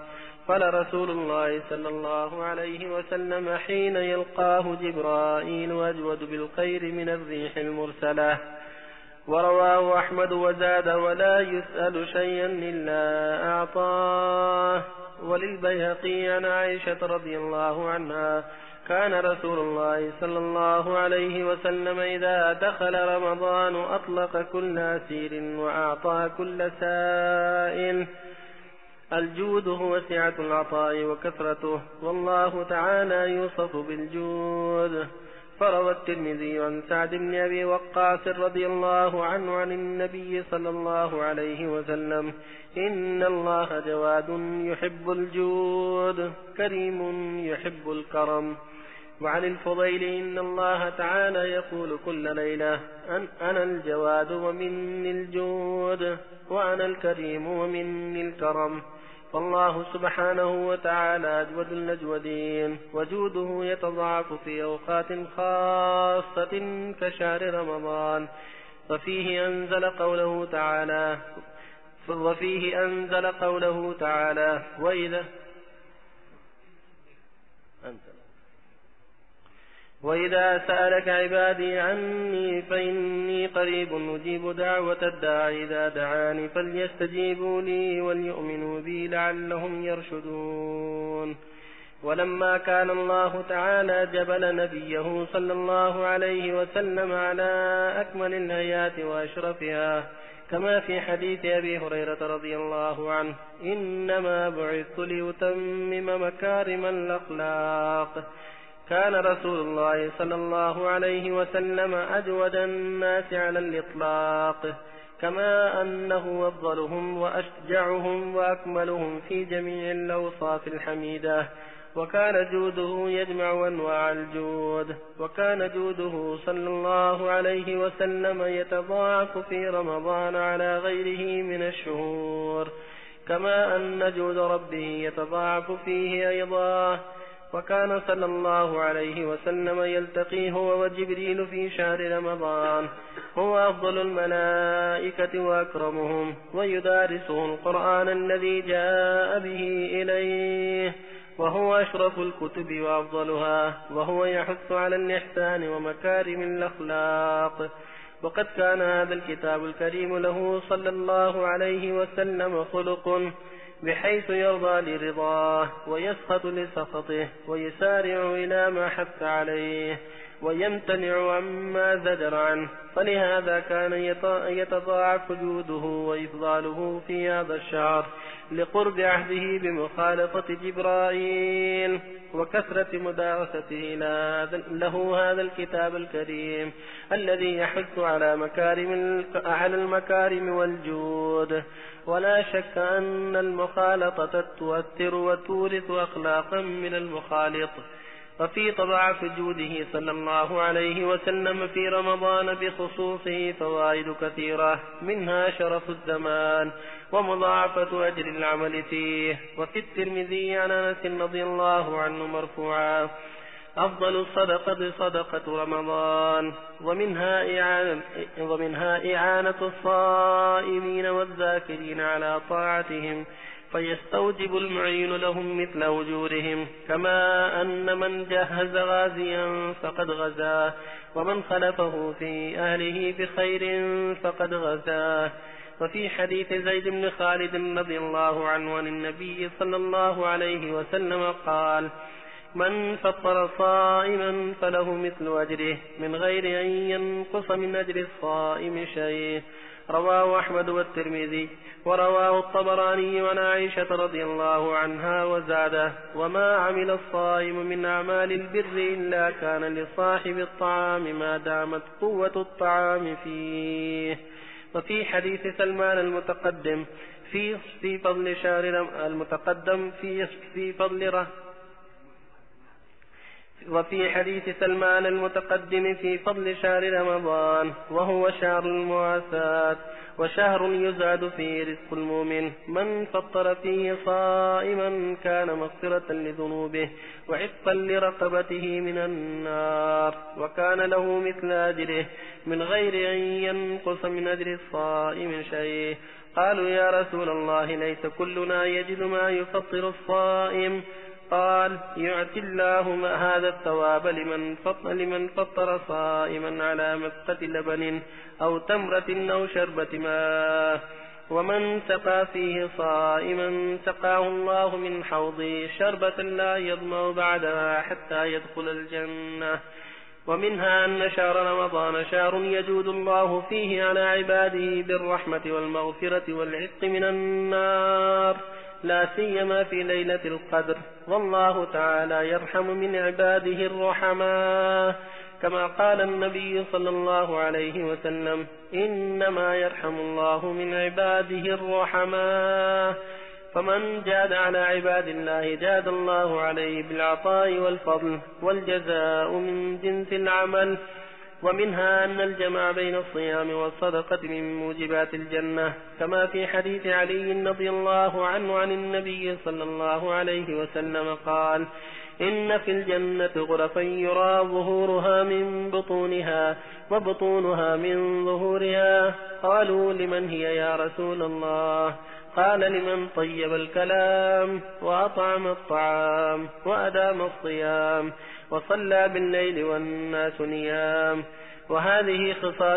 قال رسول الله صلى الله عليه وسلم حين يلقاه جبرائيل أجود بالخير من الريح المرسلة. ورواه أحمد وزاد ولا يسأل شيئا إلا أعطاه. وللبيهقي عن عائشة رضي الله عنها كان رسول الله صلى الله عليه وسلم إذا دخل رمضان أطلق كل أسير وأعطى كل سائل. الجود هو سعة العطاء وكثرته، والله تعالى يوصف بالجود. فروى الترمذي عن سعد بن أبي وقاص رضي الله عنه عن النبي صلى الله عليه وسلم: إن الله جواد يحب الجود كريم يحب الكرم. وعن الفضيل: إن الله تعالى يقول كل ليلة: أنا الجواد ومني الجود، وأنا الكريم ومني الكرم. والله سبحانه وتعالى أجود الأجودين، وجوده يتضاعف في أوقات خاصة كشهر رمضان. وفيه أنزل قوله تعالى: وإذا سألك عبادي عني فإني قريب أجيب دعوة الداعي إذا دعاني فليستجيبوا لي وليؤمنوا بي لعلهم يرشدون. ولما كان الله تعالى جبل نبيه صلى الله عليه وسلم على أكمل الآيات وأشرفها، كما في حديث أبي هريرة رضي الله عنه: إنما بعثت لأتمم مكارم الأخلاق. كان رسول الله صلى الله عليه وسلم أجود الناس على الإطلاق، كما أنه أفضلهم وأشجعهم وأكملهم في جميع الأوصاف الحميدة. وكان جوده يجمع أنواع الجود، وكان جوده صلى الله عليه وسلم يتضاعف في رمضان على غيره من الشهور، كما أن جود ربه يتضاعف فيه أيضا. وكان صلى الله عليه وسلم يلتقي هو وجبريل في شهر رمضان، هو أفضل الملائكة وأكرمهم، ويدارسه القرآن الذي جاء به إليه، وهو أشرف الكتب وأفضلها، وهو يحث على الإحسان ومكارم الأخلاق. وقد كان هذا الكتاب الكريم له صلى الله عليه وسلم خلق، بحيث يرضى لرضاه ويسخط لسخطه، ويسارع إلى ما حث عليه ويمتنع عما زجر عنه. فلهذا كان يتضاعف جوده وإفضاله في هذا الشهر لقرب عهده بمخالطة جبرائيل وكثرة مدارسته له هذا الكتاب الكريم الذي يحث على المكارم والجود. ولا شك أن المخالطة تؤثر وتورث أخلاقا من المخالط. وفي تضاعف جوده صلى الله عليه وسلم في رمضان بخصوصه فوائد كثيرة، منها شرف الزمان ومضاعفة أجر العمل فيه. وفي الترمذي عن أنس رضي الله عنه مرفوعا: أفضل الصدقة صدقة رمضان، ومنها إعانة الصائمين والذاكرين على طاعتهم، فيستوجب المعين لهم مثل أجورهم، كما أن من جهز غازيا فقد غزاه، ومن خلفه في أهله بخير فقد غزاه. وفي حديث زيد بن خالد رضي الله عنه عن النبي صلى الله عليه وسلم قال: من فطر صائما فله مثل أجره من غير أن ينقص من أجر الصائم شيء. رواه أحمد والترمذي. ورواه الطبراني عن عائشة رضي الله عنها وزاده: وما عمل الصائم من أعمال البر إلا كان لصاحب الطعام ما دامت قوة الطعام فيه. وفي حديث سلمان المتقدم في فضل شهر المتقدم في فضل وفي حديث سلمان المتقدم في فضل شهر رمضان، وهو شهر المواساة، وشهر يزاد فيه رزق المؤمن. من فطر فيه صائما كان مغفرة لذنوبه وعتقا لرقبته من النار، وكان له مثل أجره من غير أن ينقص من أجر الصائم شيء. قالوا يا رسول الله ليس كلنا يجد ما يفطر الصائم. قال يعطي الله هذا الثواب لمن فطر صائما على مسقة لبن أو تمرة أو شربة ماء، ومن سقى فيه صائما سقاه الله من حوضه شربة لا يظمأ بعدها حتى يدخل الجنة. ومنها أن شهر رمضان شهر يجود الله فيه على عباده بالرحمة والمغفرة والعتق من النار، لا سيما في ليلة القدر، والله تعالى يرحم من عباده الرحماء، كما قال النبي صلى الله عليه وسلم إنما يرحم الله من عباده الرحماء. فمن جاد على عباد الله جاد الله عليه بالعطاء والفضل والجزاء من جنس العمل. ومنها أن الجمع بين الصيام والصدقة من موجبات الجنة، كما في حديث علي رضي الله عنه عن النبي صلى الله عليه وسلم قال إن في الجنة غرفا يرى ظهورها من بطونها وبطونها من ظهورها. قالوا لمن هي يا رسول الله؟ قال لمن طيب الكلام وأطعم الطعام وأدام الصيام وصلى بالليل والناس نيام. وهذه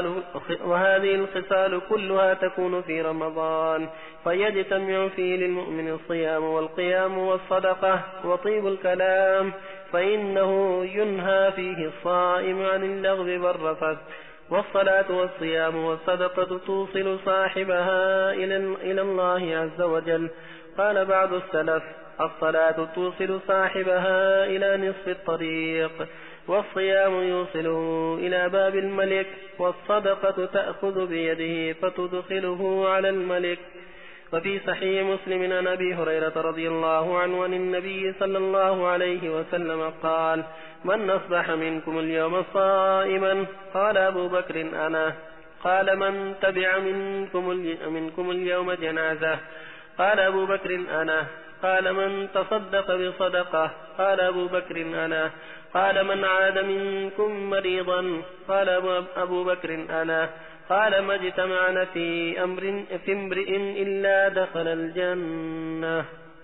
الخصال كلها تكون في رمضان، فيجتمع فيه للمؤمن الصيام والقيام والصدقة وطيب الكلام، فإنه ينهى فيه الصائم عن اللغو والرفث. والصلاة والصيام والصدقة توصل صاحبها إلى الله عز وجل. قال بعض السلف الصلاة توصل صاحبها إلى نصف الطريق، والصيام يوصله إلى باب الملك، والصدقة تأخذ بيده فتدخله على الملك. وفي صحيح مسلم عن أبي هريرة رضي الله عنه عن النبي صلى الله عليه وسلم قال من أصبح منكم اليوم صائما؟ قال أبو بكر أنا. قال من تبع منكم اليوم جنازة؟ قال أبو بكر أنا. قال من تصدق بصدقة؟ قال أبو بكر أنا. قال من عاد منكم مريضا؟ قال أبو بكر أنا. قال ما اجتمعنا في امرئ إلا دخل الجنة.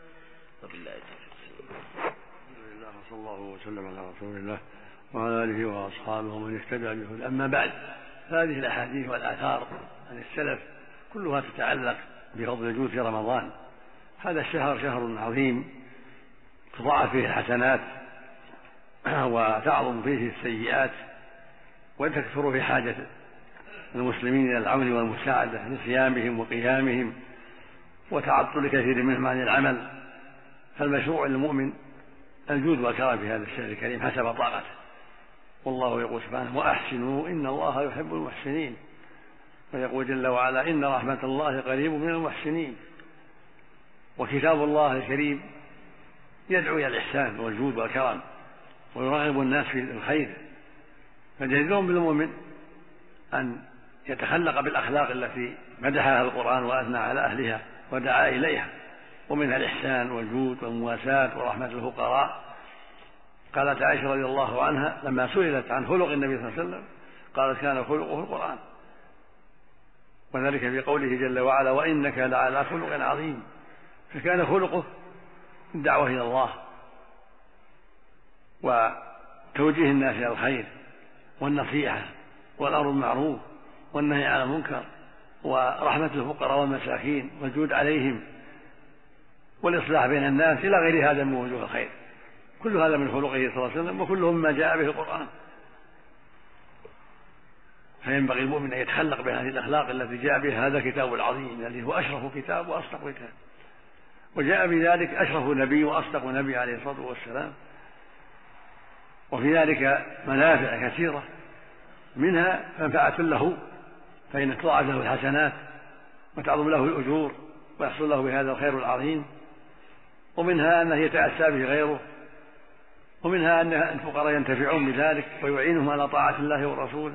صلى الله وسلم على رسول الله وعلى آله وأصحابه ومن اهتدى بهداه. أما بعد، هذه الأحاديث والآثار عن السلف كلها تتعلق بفضل الجود في رمضان. هذا الشهر شهر عظيم تضاعف فيه الحسنات وتعظم فيه السيئات وتكثر في حاجة المسلمين إلى العون والمساعدة لصيامهم وقيامهم وتعطل كثير منهم عن العمل. فالمشروع للمؤمن الجود والكرم في هذا الشهر الكريم حسب طاقته، والله يقول سبحانه وأحسنوا إن الله يحب المحسنين، ويقول جل وعلا إن رحمة الله قريب من المحسنين. وكتاب الله الكريم يدعو إلى الإحسان والجود والكرم ويرغب الناس في الخير، فجدير بالمؤمن أن يتخلق بالأخلاق التي مدحها القرآن وأثنى على أهلها ودعا إليها، ومنها الإحسان والجود والمواساة ورحمة الفقراء. قالت عائشة رضي الله عنها لما سئلت عن خلق النبي صلى الله عليه وسلم قالت كان خلقه القرآن، وذلك في قوله جل وعلا وإنك لعلى خلق عظيم. فكان خلقه الدعوة إلى الله وتوجيه الناس إلى الخير والنصيحة والأمر بالمعروف والنهي عن المنكر ورحمة الفقراء والمساكين والجود عليهم والإصلاح بين الناس إلى غير هذا من وجوه الخير. كل هذا من خلقه صلى الله عليه وسلم وكله مما جاء به القرآن. فينبغي المؤمن أن يتخلق بهذه الأخلاق التي جاء بها هذا الكتاب العظيم الذي هو أشرف كتاب وأصدق كتاب، وجاء بذلك أشرف نبي وأصدق نبي عليه الصلاة والسلام. وفي ذلك منافع كثيرة، منها منفعة له فإن تضاعف له الحسنات وتعظم له الأجور ويحصل له بهذا الخير العظيم، ومنها أنه يتأسى به غيره، ومنها أن الفقراء ينتفعون بذلك ويعينهم على طاعة الله ورسوله.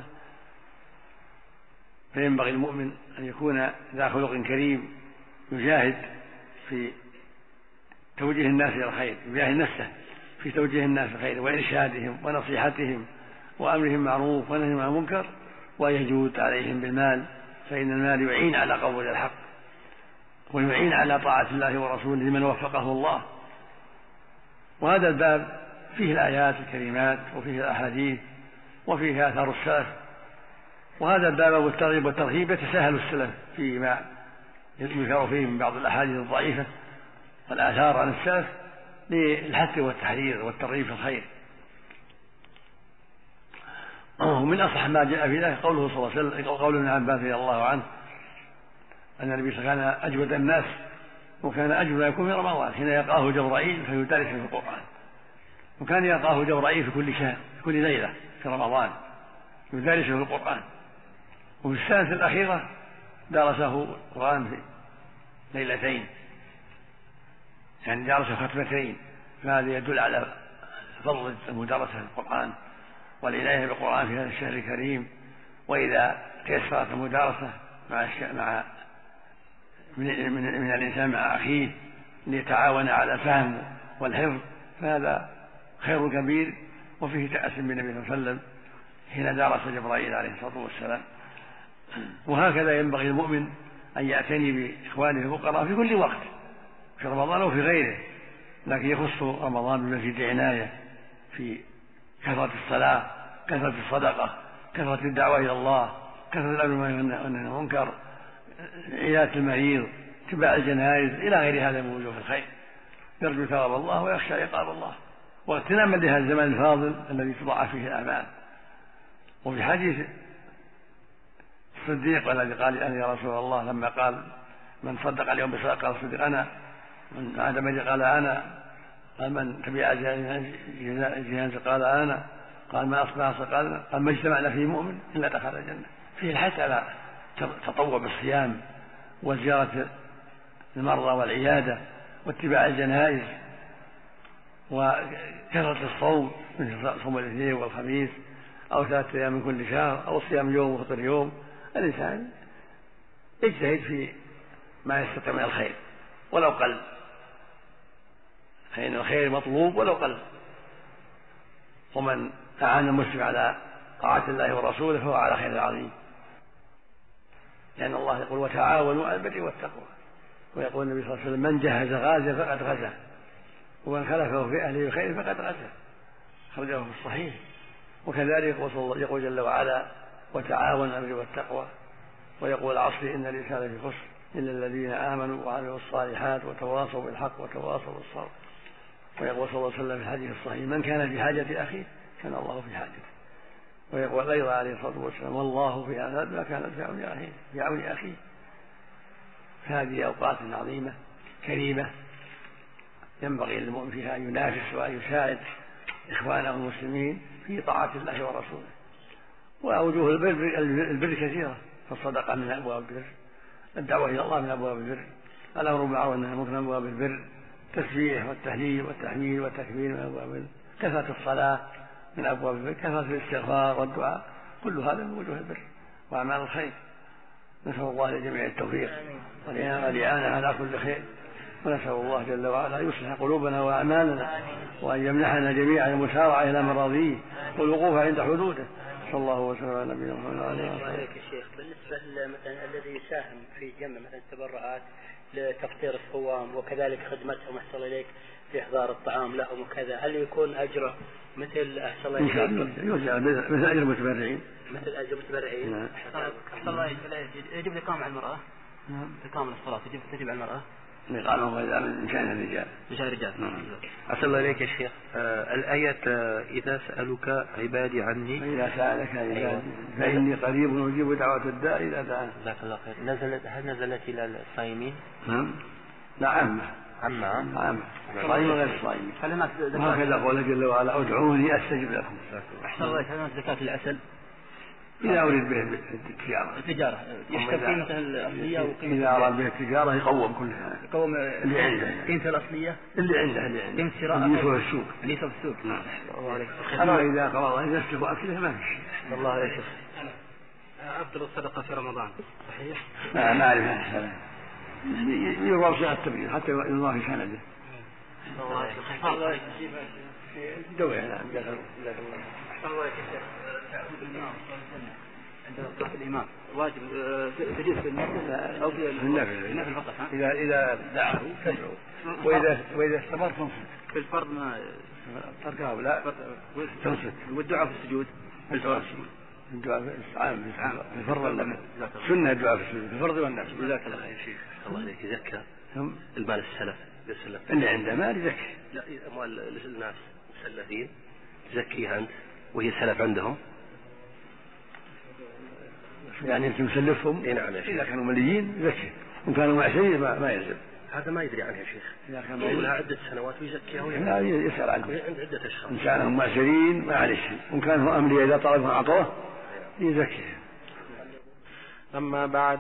فينبغي المؤمن أن يكون ذا خلق كريم يجاهد في توجيه الناس إلى الخير، يجاهد نفسه في توجيه الناس الخير وإرشادهم ونصيحتهم وأمرهم معروف ونهيهم عن المنكر، ويجود عليهم بالمال، فإن المال يعين على قبول الحق والعين على طاعة الله ورسوله لمن وفقه الله. وهذا الباب فيه الآيات الكريمات وفيه الأحاديث وفيه آثار السلف، وهذا الباب والترغيب والترهيب يتساهل السلف فيما يذكر فيه من بعض الأحاديث الضعيفة والآثار عن السلف للحث والتحرير والترغيب في الخير. ومن أصح ما جاء في ذلك قوله صلى الله عليه وسلم، قول ابن عباس رضي الله عنه أن النبي صلى الله عليه وسلم كان أجود الناس وكان أجود ما يكون في رمضان حين يلقاه جبرائيل فيدرس في القرآن، وكان يلقاه جبرائيل في كل شهر في كل ليلة في رمضان يدرس في القرآن. وفي السنة الأخيرة درسه القرآن في ليلتين، يعني درس ختمتين، فهذا يدل على فضل مدارسة القرآن والعناية بالقرآن في هذا الشهر الكريم. وإذا تيسرت المدارسة من الإنسان مع أخيه ليتعاون على الفهم والحفظ فهذا خير كبير، وفيه تأسم بالنبي صلى الله عليه وسلم حين دارس جبرائيل عليه الصلاة والسلام. وهكذا ينبغي المؤمن أن يعتني بإخوانه الفقراء في كل وقت في رمضان وفي غيره، لكن يخص رمضان بمزيد عناية في كثرة الصلاة، كثرة الصدقة، كثرة الدعوة إلى الله، كثرة الأمر والنهي عن المنكر، عيادة المريض، اتباع الجنائز، إلى غير هذا من وجوه الخير، يرجو ثواب الله ويخشى عقاب الله، واغتناما لهذا الزمان الفاضل الذي تضاعف فيه الأعمال. وفي حديث الصديق الذي قال أنا يا رسول الله لما قال من صدق اليوم بصدقة قال الصديق أنا، من عاد مجد قال أنا، قال من تبع جهاز قال أنا، قال ما أصبح قال ما اجتمعنا فيه مؤمن إلا دخل الجنة. فيه الحث على تطوع بالصيام وزيارة المرضى والعيادة واتباع الجنائز وكثرة الصوم مثل صوم الاثنين والخميس أو 3 أيام من كل شهر أو صيام يوم وفطر يوم. الإنسان يجتهد في ما يستطيع من الخير ولو قل، فإن الخير مطلوب ولو قل. ومن أعان المسلم على طاعة الله ورسوله فهو على خير عظيم، لأن الله يقول وتعاونوا على البر والتقوى، ويقول النبي صلى الله عليه وسلم من جهز غازا فقد غزا ومن خلفه في أهله بخير فقد غزا، خرجه في الصحيح. وكذلك يقول جل وعلا وتعاون على البر والتقوى، ويقول العصر إن الإنسان لفي خسر إلا الذين آمنوا وعملوا الصالحات وتواصوا بالحق وتواصوا بالصبر. ويقول صلى الله عليه وسلم في الحديث الصحيح من كان في حاجة أخيه كان الله في حاجته. ويقول أيضا عليه الصلاة والسلام والله في عذاب ما كانت في عون أخيه. هذه أوقات عظيمة كريمة ينبغي للمؤمن فيها أن ينافس وأن يساعد إخوانه المسلمين في طاعة الله ورسوله. وأوجه البر كثيرة، فالصدقة من أبواب البر، الدعوة إلى الله من أبواب البر، الأمر بالمعروف والنهي عن المنكر من أبواب البر، التسبيح والتهليل والتحميد والتكبير من أبواب البر، كثرة الصلاة من أبواب البر، كثرة الاستغفار والدعاء، كل هذا من وجوه البر وأعمال الخير. نسأل الله لجميع التوفيق والإعانة على كل خير، ونسأل الله جل وعلا يصلح قلوبنا وأعمالنا، وأن يمنحنا جميعا المسارعة إلى مراضيه والوقوف عند حدوده. صلى الله وسلم على نبينا محمد وعلى آله وصحبه. الشيخ بالنسبة مثلا الذي يساهم في جمع مثلا التبرعات لتفطير الصوام وكذلك خدمتهم أحسن إليك في إحضار الطعام لهم وكذا، هل يكون أجره مثل أحسن الله إليك؟ يرجع مثل أجر المتبرعين. مثل أجر المتبرعين. أحسن الله يجب الإقامة على المرأة. إقامة الصلاة تجب على المرأة. الإقامة من شأن الرجال. من شأن الرجال. أحسن الله إليك يا شيخ. الآية إذا سألك عبادي عني. إذا سألك عبادي فإني قريب أجيب دعوة الداع إذا دعان. جزاك الله خير. هل نزلت إلى الصائمين؟ نعم. لا عامة. الصائمين غير الصائمين. وهكذا قال جل وعلا ادعوني أستجب لكم. أحسن الله كلمات زكاة العسل. إذا أريد به التجارة يشتري قيمة الأصلية وقيمة إذا أراد به التجارة يقوم كلها. يقوم اللي عنده قيمة الأصلية. اللي عنده قيمة الشراء. اللي يسوى السوق. نعم. أما إذا قرض إذا استفى أكله ما في شيء. الله عليك شيخ. أفضل الصدقة في رمضان صحيح؟ ما أعرف هذا. يروى شيء التبرير حتى الله في سنده. الله دوي نعم. الله عند صلاة الإمام واجب تجلس في النفل أو في النفل فقط. إذا دعاه تدعو، وإذا استمر تنصت. في الفرض ما تركه لا تنصت. والدعاء في السجود. الدعاء في الفرض والنفل سنة، الدعاء في السجود في الفرض والنفل. جزاك الله خير شيخ. الله عليك يزكى المال السلف يسلف اللي عنده مال يزكي. لا أموال الناس مسلفين تزكيها أنت وهي سلف عندهم. يعني انت مسلفهم. نعم يا شيخ. اذا كانوا مليين يزكي، وان كانوا معسرين ما يلزم. هذا ما يدري عنها يا شيخ. اذا كان لها عدة سنوات ويزكيها لا يسأل عنه. عند عدة اشخاص. ان كانوا معسرين ما عليه شيء، وان كانوا املي اذا طلبوا عطوه يزكي. أما بعد،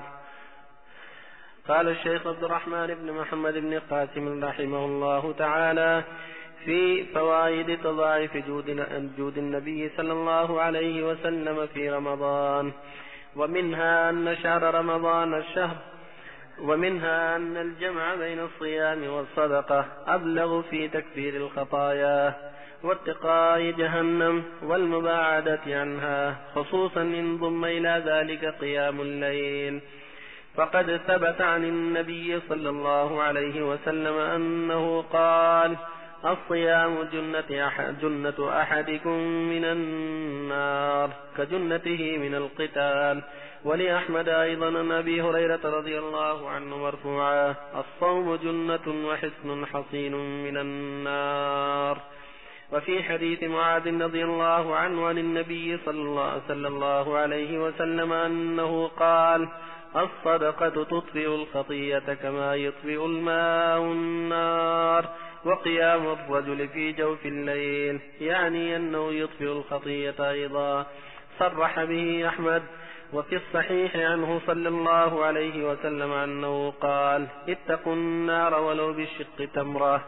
قال الشيخ عبد الرحمن بن محمد بن قاسم رحمه الله تعالى في فوائد تضاعف جود النبي صلى الله عليه وسلم في رمضان: ومنها أن شهر رمضان الشهر، ومنها أن الجمع بين الصيام والصدقة أبلغ في تكفير الخطايا واتقاء جهنم والمباعدة عنها، خصوصا إن ضم إلى ذلك قيام الليل. فقد ثبت عن النبي صلى الله عليه وسلم أنه قال: الصيام جنة أحدكم من النار كجنته من القتال. ولأحمد أيضا عن أبي هريرة رضي الله عنه مرفوعا: الصوم جنة وحصن حصين من النار. وفي حديث معاذ رضي الله عنه عن النبي صلى الله عليه وسلم أنه قال: الصدقة تطفئ الخطيئة كما يطفئ الماء النار. وقيام الرجل في جوف الليل يعني أنه يطفئ الخطيئة أيضا، صرح به أحمد. وفي الصحيح عنه صلى الله عليه وسلم أنه قال: اتقوا النار ولو بالشق تمرة.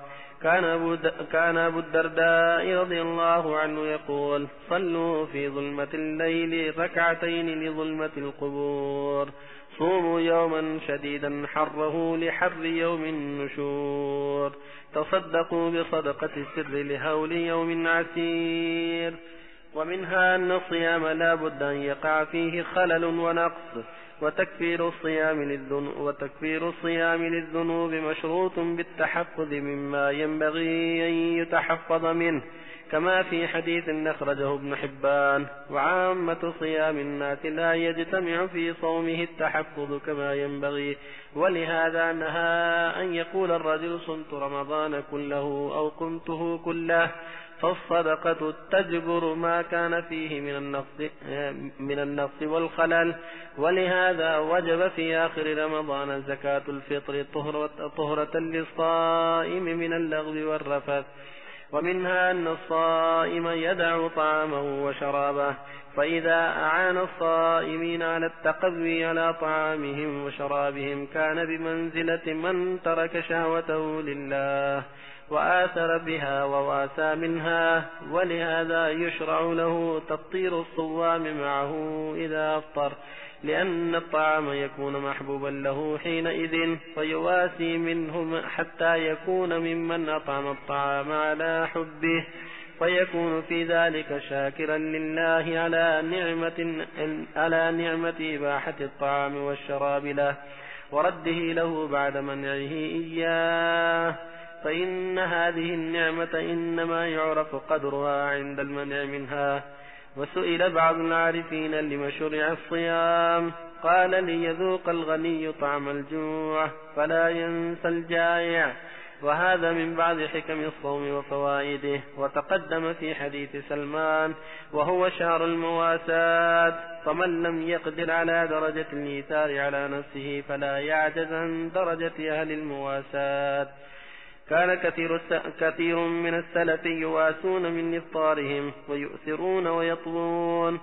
كان أبو الدرداء رضي الله عنه يقول: صلوا في ظلمة الليل ركعتين لظلمة القبور. صوموا يوما شديدا حره لحر يوم النشور. تصدقوا بصدقة السر لهول يوم عسير. ومنها أن الصيام لا بد أن يقع فيه خلل ونقص، وتكفير الصيام للذنوب مشروط بالتحفظ مما ينبغي أن يتحفظ منه، كما في حديث أخرجه ابن حبان: وعامة صيام الناس لا يجتمع في صومه التحفظ كما ينبغي، ولهذا نهى أن يقول الرجل: صمت رمضان كله أو قمته كله، فالصدقة تجبر ما كان فيه من النقص والخلل. ولهذا وجب في آخر رمضان زكاة الفطر طهرة للصائم من اللغو والرفث. ومنها أن الصائم يدع طعامه وشرابه، فإذا أعان الصائمين على التقوي على طعامهم وشرابهم كان بمنزلة من ترك شهوته لله وآثر بها وواسى منها. ولهذا يشرع له تفطير الصوام معه إذا أفطر، لأن الطعام يكون محبوبا له حينئذ فيواسي منهم حتى يكون ممن أطعم الطعام على حبه، ويكون في ذلك شاكرا لله على نعمة إباحة الطعام والشراب له ورده له بعد منعه إياه، فإن هذه النعمة إنما يعرف قدرها عند المنع منها. وسئل بعض العارفين لما شرع الصيام، قال: ليذوق الغني طعم الجوع فلا ينسى الجائع. وهذا من بعض حكم الصوم وفوائده. وتقدم في حديث سلمان: وهو شهر المواساة، فمن لم يقدر على درجة الإيثار على نفسه فلا يعجز عن درجة أهل المواساة. كان كثير من السلف يواسون من إفطارهم ويؤثرون ويطلون،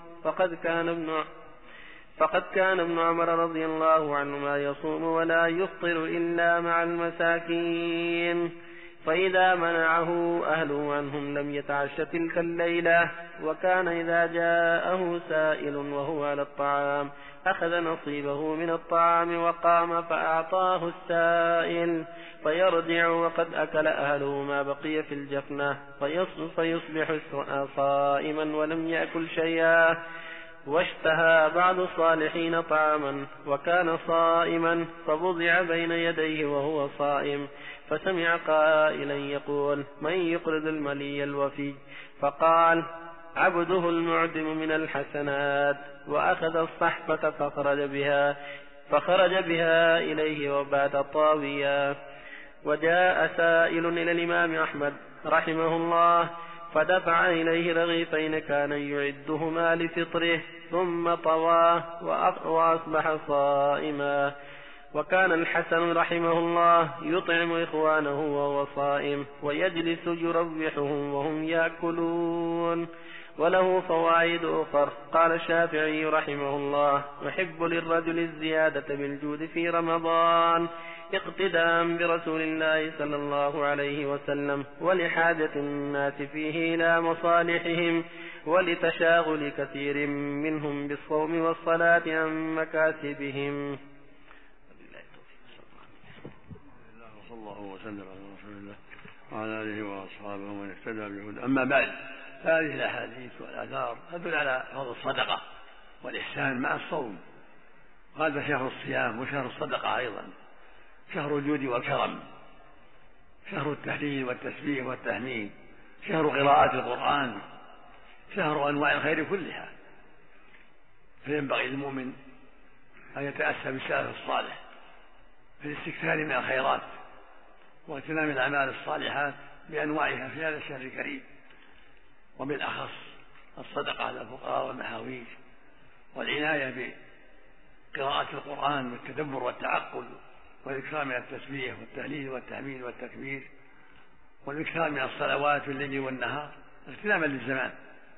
فقد كان ابن عمر رضي الله عنهما يصوم ولا يفطر إلا مع المساكين، فإذا منعه أهله عنهم لم يتعش تلك الليلة. وكان إذا جاءه سائل وهو على الطعام أخذ نصيبه من الطعام وقام فأعطاه السائل، فيرجع وقد أكل أهله ما بقي في الجفنة، فيصبح صائما ولم يأكل شيئا. واشتهى بعض الصالحين طعاما وكان صائما فوضع بين يديه وهو صائم فسمع قائلا يقول من يقرض الملي الوفي فقال عبده المعدم من الحسنات وأخذ الصحفة فخرج بها إليه وبات طاويا. وجاء سائل إلى الإمام أحمد رحمه الله فدفع إليه رغيفين كان يعدهما لفطره ثم طواه وأصبح صائما. وكان الحسن رحمه الله يطعم إخوانه وهو صائم ويجلس يروحهم وهم يأكلون. وله فوائد أخر. قال الشافعي رحمه الله يحب للرجل الزيادة بالجود في رمضان اقتداء برسول الله صلى الله عليه وسلم ولحاجة الناس فيه إلى مصالحهم ولتشاغل كثير منهم بالصوم والصلاة عن مكاسبهم. صلى الله وسلم على رسول الله وعلى آله وأصحابه ومن اهتدى بهداه. أما بعد، هذه الأحاديث والآثار تدل على فضل الصدقة والإحسان مع الصوم. هذا شهر الصيام وشهر الصدقة أيضا، شهر الجود والكرم، شهر التهليل والتسبيح والتحميد، شهر قراءة القرآن، شهر أنواع الخير كلها. فينبغي للمؤمن أن يتأسى بالسلف الصالح في الاستكثار من الخيرات واغتنام الأعمال الصالحات بأنواعها في هذا الشهر الكريم، وبالأخص الصدقة على الفقراء والمحاويج، والعناية بقراءة القرآن والتدبر والتعقل، والإكثار من التسبيح والتهليل والتحميد والتكبير، والإكثار من الصلوات في الليل والنهار اغتناما للزمان.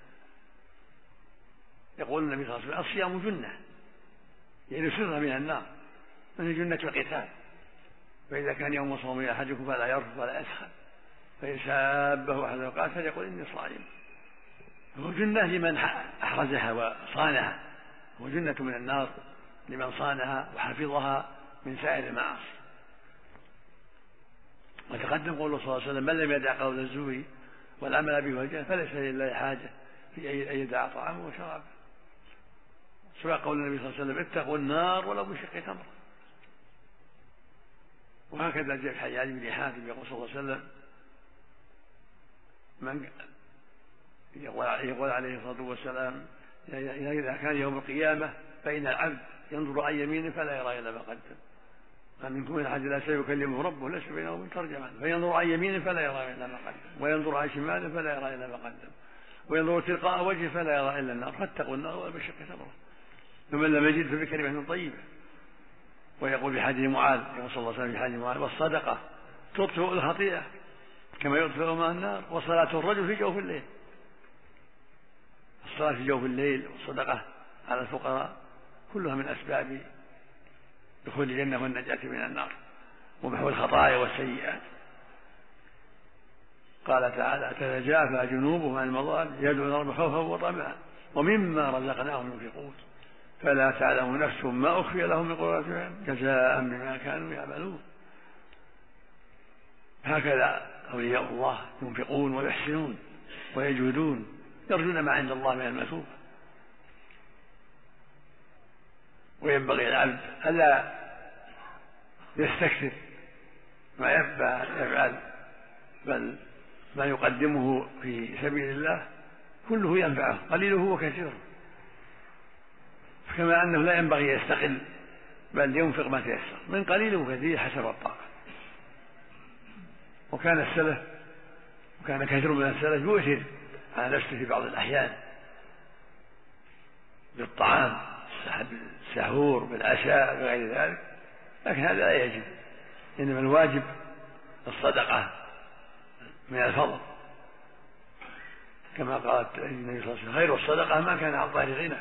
يقول النبي صلى الله عليه وسلم الصيام جنة يعني سر من النار، وهي جنة القتال، فإذا كان يوم صوم أحدكم فلا يرفث ولا يسخن، فإن سابه أحد القاتل يقول إني صائم. هو جنة لمن أحرزها وصانها، هو جنة من النار لمن صانها وحفظها من سائر المعاصي. وتقدم قوله صلى الله عليه وسلم من لم يدع قول الزور والعمل به والجهل فليس لله حاجة في أن يدع طعامه وشرابه. سواء قول النبي صلى الله عليه وسلم اتقوا النار ولو بشق تمرة. وهكذا جاء في حديث بن حاتم يقول صلى الله عليه وسلم من يقول عليه الصلاة والسلام إذا كان يوم القيامة فإن العبد ينظر عن يمينه فلا يرى إلا ما قدم، فمنكم من أحد لا سيكلمه ربه ليس بينه وبين ترجمان، فينظر عن يمينه فلا يرى إلا ما قدم، وينظر عن شماله فلا يرى إلا ما قدم، وينظر تلقاء وجهه فلا يرى إلا النار. فاتقوا النار ولو بشق تمرة، فمن لم يجد فبكلمة طيبة. ويقول في حديث معاذ صلى الله عليه وسلم في حديث معاذ والصدقة تطفئ الخطيئة كما يطفئ ماء النار، وصلاة الرجل في جوف الليل. الصلاة في جوف الليل والصدقة على الفقراء كلها من أسباب دخول الجنة والنجاة من النار ومحو الخطايا والسيئات. قال تعالى تتجافى جنوبهم عن المضاجع يدعون ربهم خوفا وطمعا ومما رزقناهم ينفقون فلا تعلم نفس ما أخفي لهم من قرة أعين جزاء بما كانوا يعملون. هكذا أولياء الله ينفقون ويحسنون ويجودون يرجون ما عند الله من المثوبة. وينبغي العبد ألا يستكثر ما يفعل، بل ما يقدمه في سبيل الله كله ينفعه قليله وكثيره، كما أنه لا ينبغي يستقل بل ينفق ما تيسر من قليل وكثير حسب الطاقة. وكان السلف وكان كثير من السلف يؤثر على نفسه في بعض الأحيان بالطعام بالسحور بالعشاء وغير ذلك، لكن هذا لا يجب، إنما الواجب الصدقة من الفضل، كما قالت النبي صلى الله عليه وسلم خير الصدقة ما كان عن ظاهر غنى.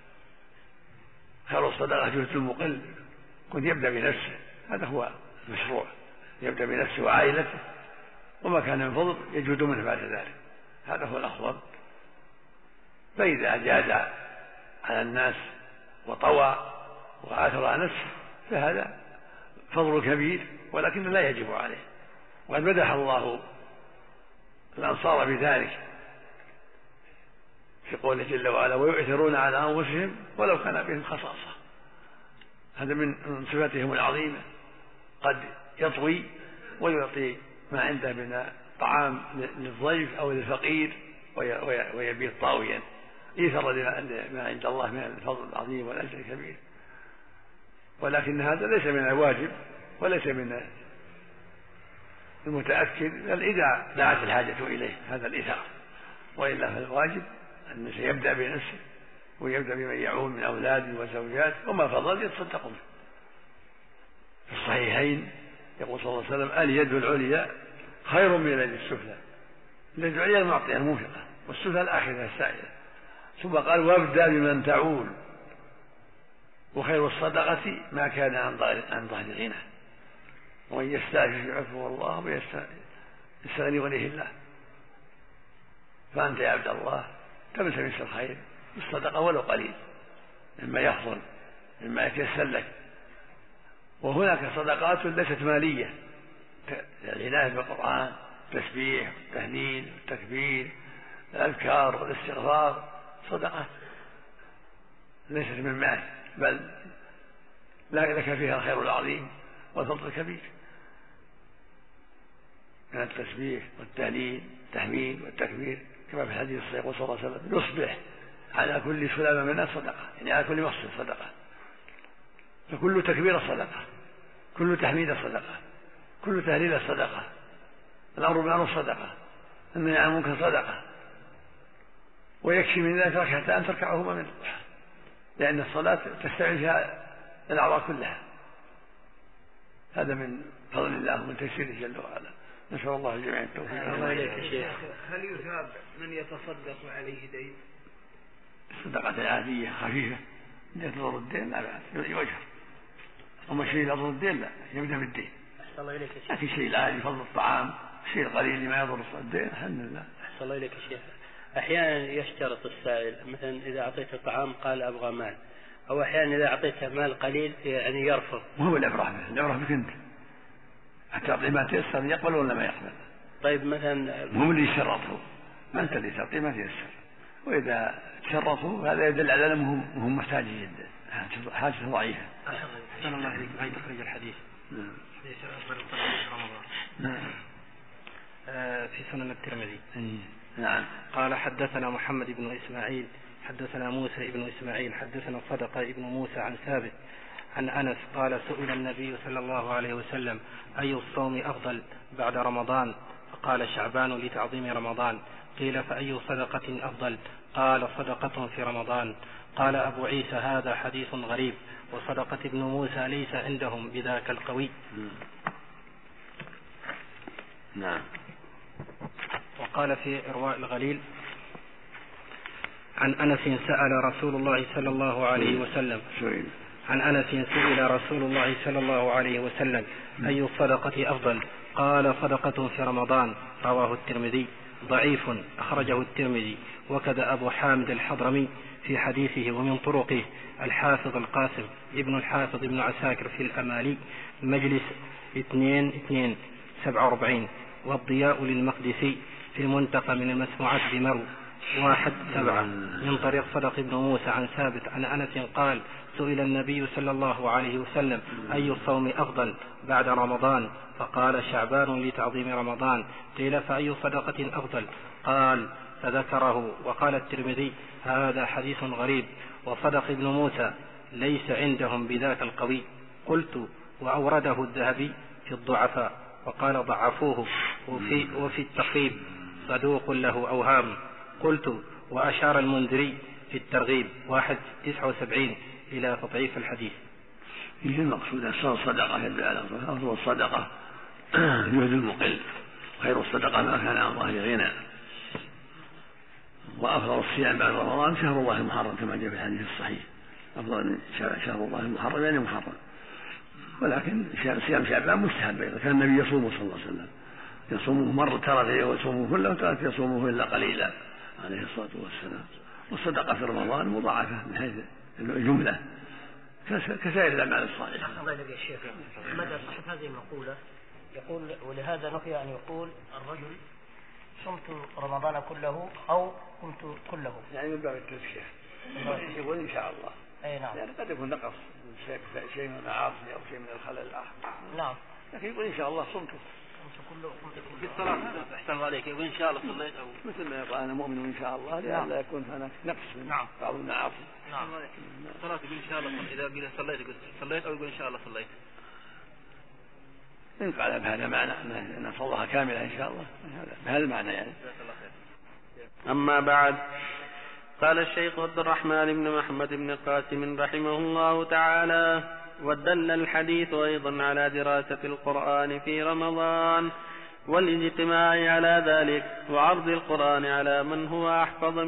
خير الصدقة جهد المقل، كن يبدأ بنفسه، هذا هو المشروع، يبدأ بنفسه وعائلته، وما كان من فضل يجود منه بعد ذلك، هذا هو الأفضل. فإذا جاد على الناس وطوى وآثر على نفسه فهذا فضل كبير ولكن لا يجب عليه. وقد مدح الله الأنصار بذلك في قوله جل وعلا ويؤثرون على أنفسهم ولو كان بهم خصاصة. هذا من صفاتهم العظيمة، قد يطوي ويعطي ما عنده من طعام للضيف أو للفقير ويبيت طاويا إيثر ما عند الله من الفضل العظيم والأجر الكبير. ولكن هذا ليس من الواجب وليس من المتأكد، بل إذا دعت الحاجة إليه هذا الإيثار، وإلا فالواجب أن يبدأ بنفسه ويبدأ بمن يعول من أولاده وزوجاته، وما فضل يتصدق منه. في الصحيحين يقول صلى الله عليه وسلم اليد العليا خير من اليد السفلى. اليد العليا المعطية المنفقة، والسفلى الآخرة السائلة. ثم قال وابدأ بمن تعول، وخير الصدقة ما كان عن ظهر غنى، ومن يستعفف يعفه الله ويستغني وليه الله. فأنت يا عبد الله تلتمس الخير بالصدقة ولو قليل مما يحصل مما يتيسر لك. وهناك صدقات ليست مالية، العناية بالقرآن، التسبيح والتهليل والتكبير، الأذكار والاستغفار، صدقات ليست من مال، بل لك فيها الخير العظيم والفضل الكبير من التسبيح والتهليل والتحميد والتكبير، كما في الحديث الصحيح صلى الله عليه وسلم يصبح على كل سلامة منها صدقة، يعني على كل مصر صدقة. فكل تكبير صدقة، كل تحميد صدقة، كل تهليل صدقة، الأمر بالمعروف صدقة، النهي عن المنكر صدقة. ويكفي من ذلك ركعتان تركعهما من الضحى، لأن الصلاة تستوعب فيها الأعضاء كلها. هذا من فضل الله ومن تيسيره جل وعلا. نسأل الله الجميع التوفيق. الله إليك يا شيخ. هل يثاب من يتصدق عليه دين؟ الصدقة العادية خفيفة إذا تضر الدين لا بأس يؤجر، أما شيء يضر الدين لا يبدأ بالدين. الله إليك يا شيخ. لكن شيء العادي فضل الطعام، شيء القليل لما يضر الدين الحمد لله. الله إليك يا شيخ. أحيانا يشترط السائل مثلا إذا أعطيته طعام قال أبغى مال، أو أحيانا إذا أعطيته مال قليل يعني يرفض. وهو العبرة بك أنت حتى تعطي ما تيسر يقبل ولا ما يقبل. طيب مثلا هم اللي يشرطوا، ما أنت اللي تعطي ما تيسر، وإذا تشرطوا هذا يدل على أنهم محتاجين جدا، حاجة ضعيفة. أحسن الله إليك. هاي تخرج الحديث في سنن الترمذي. نعم. قال حدثنا محمد بن إسماعيل حدثنا موسى بن إسماعيل حدثنا صدقة ابن موسى عن ثابت عن أنس قال سئل النبي صلى الله عليه وسلم أي الصوم أفضل بعد رمضان؟ فقال شعبان لتعظيم رمضان. قيل فأي صدقة أفضل؟ قال صدقة في رمضان. قال أبو عيسى هذا حديث غريب، وصدقة ابن موسى ليس عندهم بذاك القوي. نعم. وقال في إرواء الغليل عن أنس سأل رسول الله صلى الله عليه وسلم عن أنس سئل رسول الله صلى الله عليه وسلم أي الصدقة أفضل؟ قال صدقة في رمضان. رواه الترمذي. ضعيف أخرجه الترمذي، وكذا أبو حامد الحضرمي في حديثه ومن طرقه الحافظ القاسم ابن الحافظ ابن عساكر في الأمالي مجلس 2-2-47، والضياء للمقدسي في المنتقى من المسموعات بمرو 1-7 من طريق صدق ابن موسى عن ثابت عن أنس قال سئل النبي صلى الله عليه وسلم أي الصوم أفضل بعد رمضان؟ فقال شعبان لتعظيم رمضان. قيل فأي صدقة أفضل؟ قال فذكره. وقال الترمذي هذا حديث غريب، وصدق ابن موسى ليس عندهم بذاك القوي. قلت وأورده الذهبي في الضعفاء وقال ضعفوه، وفي التقريب صدوق له أوهام. قلت وأشار المنذري في الترغيب 1-79 إلى تضعيف الحديث. فيه المقصود أصل الصدقة يدل على أفضل الصدقة جهد المقل، خير الصدقة ما كان عن ظهر غنى، وأفضل الصيام بعد رمضان شهر الله المحرم كما جاء في الحديث الصحيح. أفضل شهر الله المحرم يعني محرم، ولكن صيام شعبان مستحب أيضا، كان النبي يصومه صلى الله عليه وسلم، يصومه مرة ترى يصومه كله وترى يصومه إلا قليلا عليه الصلاة والسلام. والصدقة في رمضان مضاعفة من حيث الجملة كسائر الأعمال الصالحة. الله يلقى يا شيخ مدى صحة هذه المقولة؟ يقول ولهذا نقي أن يقول الرجل صمت رمضان كله أو قمت كله؟ يعني من باب التزكية يقول إن شاء الله. أي نعم. يعني قد يكون نقص شيء من العاصي أو شيء من الخلل الآخر. نعم. لكن يقول إن شاء الله صمته. كله في الصلاة أحسن الله عليك يقول إن شاء الله صليت أو مثل ما يقول أنا مؤمن إن شاء الله لئلا يكون هناك نقص من بعض المعاصي. نعم. الصلاة يقول إن شاء الله إذا قيل صليت يقول صليت أو يقول إن شاء الله صليت. إن قال بهذا معنى أن صلاها كاملة إن شاء الله بهذا المعنى يعني. أما بعد، قال الشيخ عبد الرحمن بن محمد بن قاسم رحمه الله تعالى: ودل الحديث أيضا على دراسة القرآن في رمضان والاجتماع على ذلك وعرض القرآن على من هو أحفظ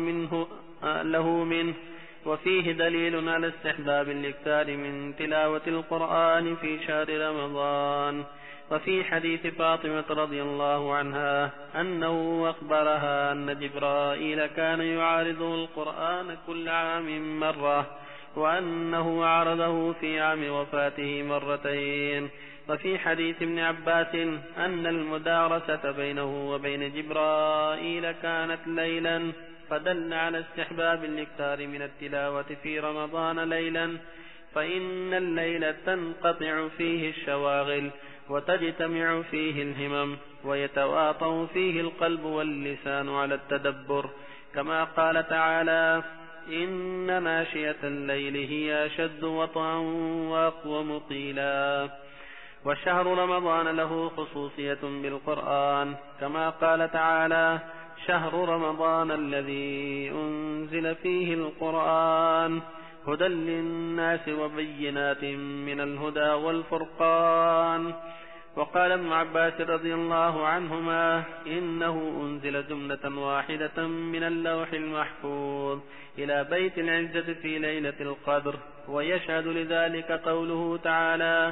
له منه، وفيه دليل على استحباب الاكثار من تلاوة القرآن في شهر رمضان. وفي حديث فاطمة رضي الله عنها أنه أخبرها أن جبرائيل كان يعارضه القرآن كل عام مرة، وأنه عرضه في عام وفاته مرتين. وفي حديث ابن عباس أن المدارسة بينه وبين جبرائيل كانت ليلا، فدل على استحباب الاكثار من التلاوة في رمضان ليلا، فإن الليل تنقطع فيه الشواغل وتجتمع فيه الهمم ويتواطأ فيه القلب واللسان على التدبر، كما قال تعالى: إن ناشئة الليل هي أشد وطئا وأقوم قيلا. وشهر رمضان له خصوصية بالقرآن، كما قال تعالى: شهر رمضان الذي أنزل فيه القرآن هدى للناس وبينات من الهدى والفرقان. وقال ابن عباس رضي الله عنهما: إنه أنزل جملة واحدة من اللوح المحفوظ إلى بيت العزة في ليلة القدر. ويشهد لذلك قوله تعالى: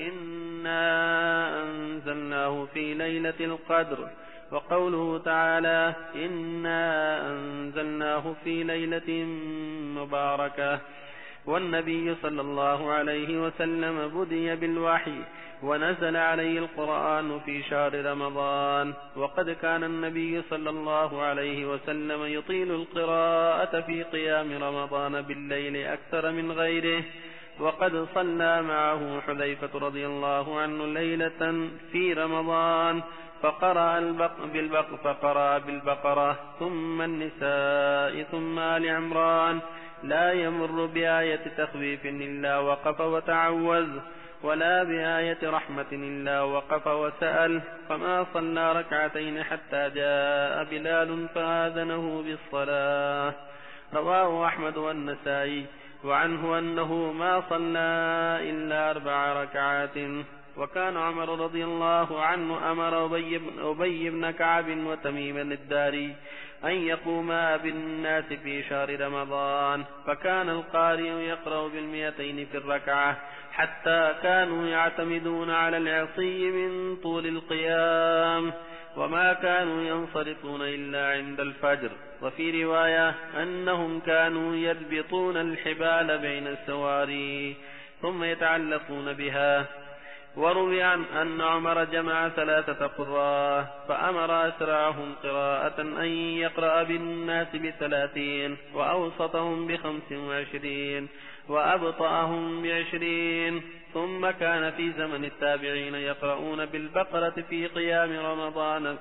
إنا أنزلناه في ليلة القدر، وقوله تعالى: إنا أنزلناه في ليلة مباركة. والنبي صلى الله عليه وسلم بدي بالوحي ونزل عليه القرآن في شهر رمضان، وقد كان النبي صلى الله عليه وسلم يطيل القراءة في قيام رمضان بالليل أكثر من غيره. وقد صلى معه حذيفة رضي الله عنه ليلة في رمضان فقرأ بالبقرة ثم النساء ثم آل عمران، لا يمر بآية تخويف إلا وقف وتعوذ، ولا بآية رحمة إلا وقف وسأل، فما صلى ركعتين حتى جاء بلال فآذنه بالصلاة. رواه أحمد والنسائي، وعنه أنه ما صلى إلا 4 ركعات. وكان عمر رضي الله عنه أمر أبي بن كعب وتميم الداري أن يقوما بالناس في شهر رمضان، فكان القارئ يقرأ 200 في الركعة، حتى كانوا يعتمدون على العصي من طول القيام، وما كانوا ينصرفون إلا عند الفجر. وفي رواية أنهم كانوا يربطون الحبال بين السواري ثم يتعلقون بها. وروي أن عمر جمع 3 قراء فأمر أسرعهم قراءة أن يقرأ بالناس 30، وأوسطهم 25، وأبطأهم 20. ثم كان في زمن التابعين يقرؤون بالبقرة في قيام رمضان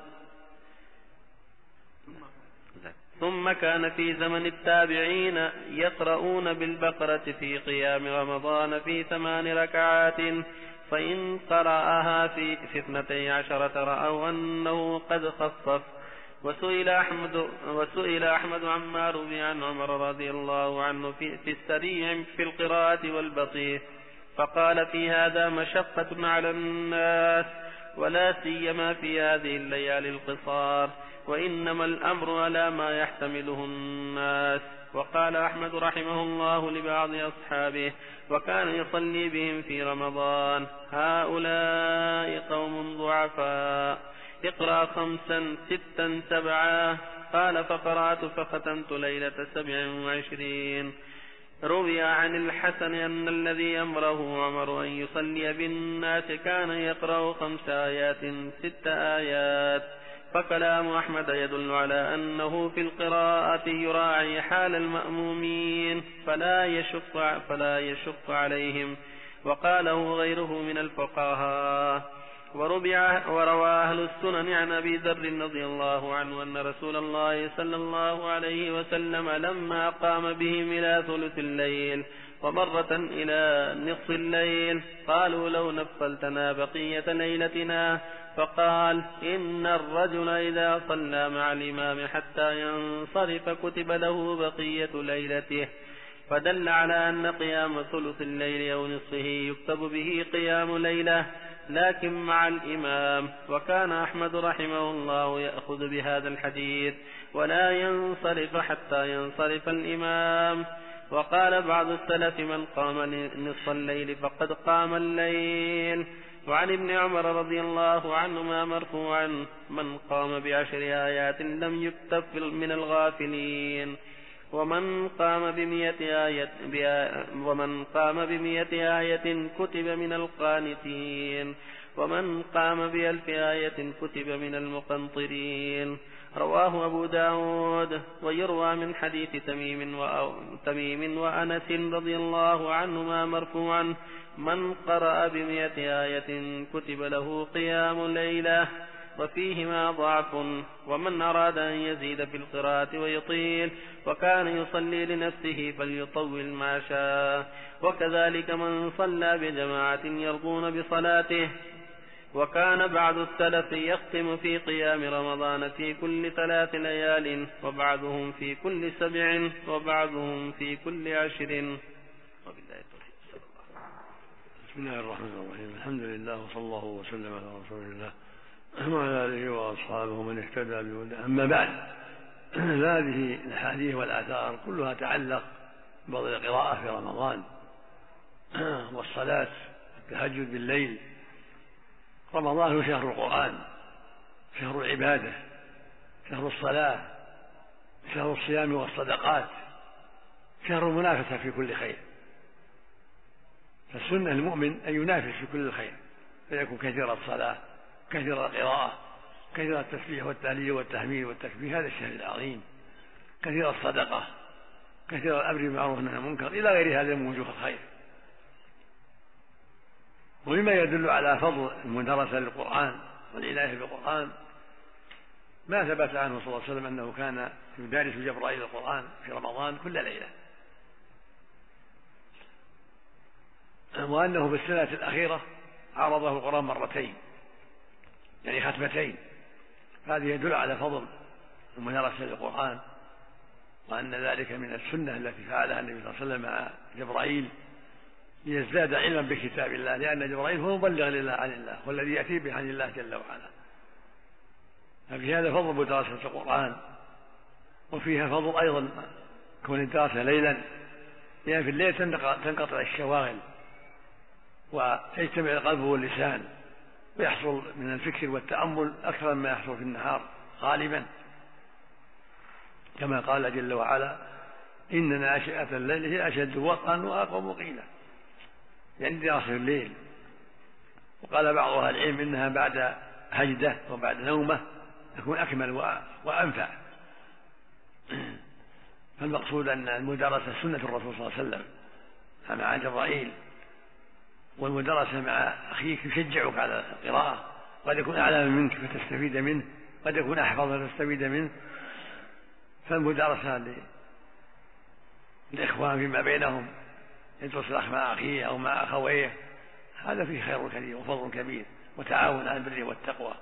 في 8 ركعات، فإن قرأها في 12 رأوا أنه قد خفف. وسئل أحمد عما روي عن عمر رضي الله عنه في السريع في القراءة والبطيء، فقال: في هذا مشقة على الناس، ولا سيما في هذه الليالي القصار، وإنما الأمر على ما يحتمله الناس. وقال أحمد رحمه الله لبعض أصحابه وكان يصلي بهم في رمضان: هؤلاء قوم ضعفاء، اقرأ 5 6 7. قال: فقرأت فختمت ليلة 27. روي عن الحسن أن الذي أمره عمر أن يصلي بالناس كان يقرأ 5 آيات 6 آيات، فكلام أحمد يدل على أنه في القراءة يراعي حال المأمومين فلا يشق عليهم، وقاله غيره من الفقهاء. وروى أهل السنن عن أبي ذر رضي الله عنه أن رسول الله صلى الله عليه وسلم لما قام بهم إلى ثلث الليل ومرة إلى نصف الليل قالوا لو نفلتنا بقية ليلتنا، فقال إن الرجل إذا صلى مع الإمام حتى ينصرف كتب له بقية ليلته، فدل على أن قيام ثلث الليل أو نصفه يكتب به قيام ليلة لكن مع الإمام. وكان أحمد رحمه الله يأخذ بهذا الحديث ولا ينصرف حتى ينصرف الإمام. وقال بعض السلف من قام نصف الليل فقد قام الليل. وعن ابن عمر رضي الله عنهما مرفوعا من قام ب10 آيات لم يكتب من الغافلين، ومن قام ب100 آية كتب من القانتين، ومن قام ب1000 آية كتب من المقنطرين. رواه أبو داود. ويروى من حديث تميم وأنس رضي الله عنهما مرفوعا من قرأ ب100 آية كتب له قيام ليلة، وفيهما ضعف. ومن أراد أن يزيد في القراءة ويطيل وكان يصلي لنفسه فليطول ما شاء، وكذلك من صلى بجماعة يرضون بصلاته. وكان بعض السلف يختم في قيام رمضان في كل 3 ليال، وبعضهم في كل 7، وبعضهم في كل 10. وبالله التوفيق. بسم الله الرحمن الرحيم. الحمد لله وصلى الله وسلم على رسول الله وعلى آله وأصحابه من اهتدى بهداه. أما بعد، هذه الأحاديث والآثار كلها تعلق بفضل القراءة في رمضان والصلاة التهجد بالليل. رمضان هو شهر القرآن، شهر العبادة، شهر الصلاة، شهر الصيام والصدقات، شهر المنافسة في كل خير. فالسنة المؤمن أن ينافس في كل الخير، فيكون كثير الصلاة، كثير القراءة، كثير التسبيح والتهليل والتحميد والتكبير هذا الشهر العظيم، كثير الصدقة، كثير الأمر بالمعروف والنهي عن المنكر، إلى غير هذا من وجوه الخير. ومما يدل على فضل المدارسة للقرآن والعناية بالقرآن ما ثبت عنه صلى الله عليه وسلم أنه كان يدارس جبرائيل القرآن في رمضان كل ليلة، وأنه في السنة الأخيرة عرضه القرآن مرتين، يعني ختمتين. هذه يدل على فضل المدارسة للقرآن، وأن ذلك من السنة التي فعلها النبي صلى الله عليه وسلم مع جبرائيل ليزداد علما بكتاب الله، لأن جبرائيل هو مبلغ لله عن الله والذي يأتي به عن الله جل وعلا. ففي هذا فضل مدارسة القرآن، وفيها فضل أيضا كون الدراسة ليلا، لأن في الليل تنقطع الشواغل ويجتمع القلب واللسان، ويحصل من الفكر والتأمل أكثر مما يحصل في النهار غالبا، كما قال جل وعلا إن ناشئة الليل هي أشد وطئا وأقوم قيلا، يعني دراسة الليل. وقال بعض أهل العلم إنها بعد هجدة وبعد نومة تكون أكمل وأنفع. فالمقصود أن المدارسة سنة الرسول صلى الله عليه وسلم مع جبرائيل، والمدارسة مع أخيك يشجعك على القراءة، قد يكون أعلم منك فتستفيد منه، قد يكون أحفظ فتستفيد منه. فالمدارسة للإخوان فيما بينهم، يدرس الأخ مع أخيه أو مع أخويه، هذا فيه خير كثير وفضل كبير وتعاون على البر والتقوى.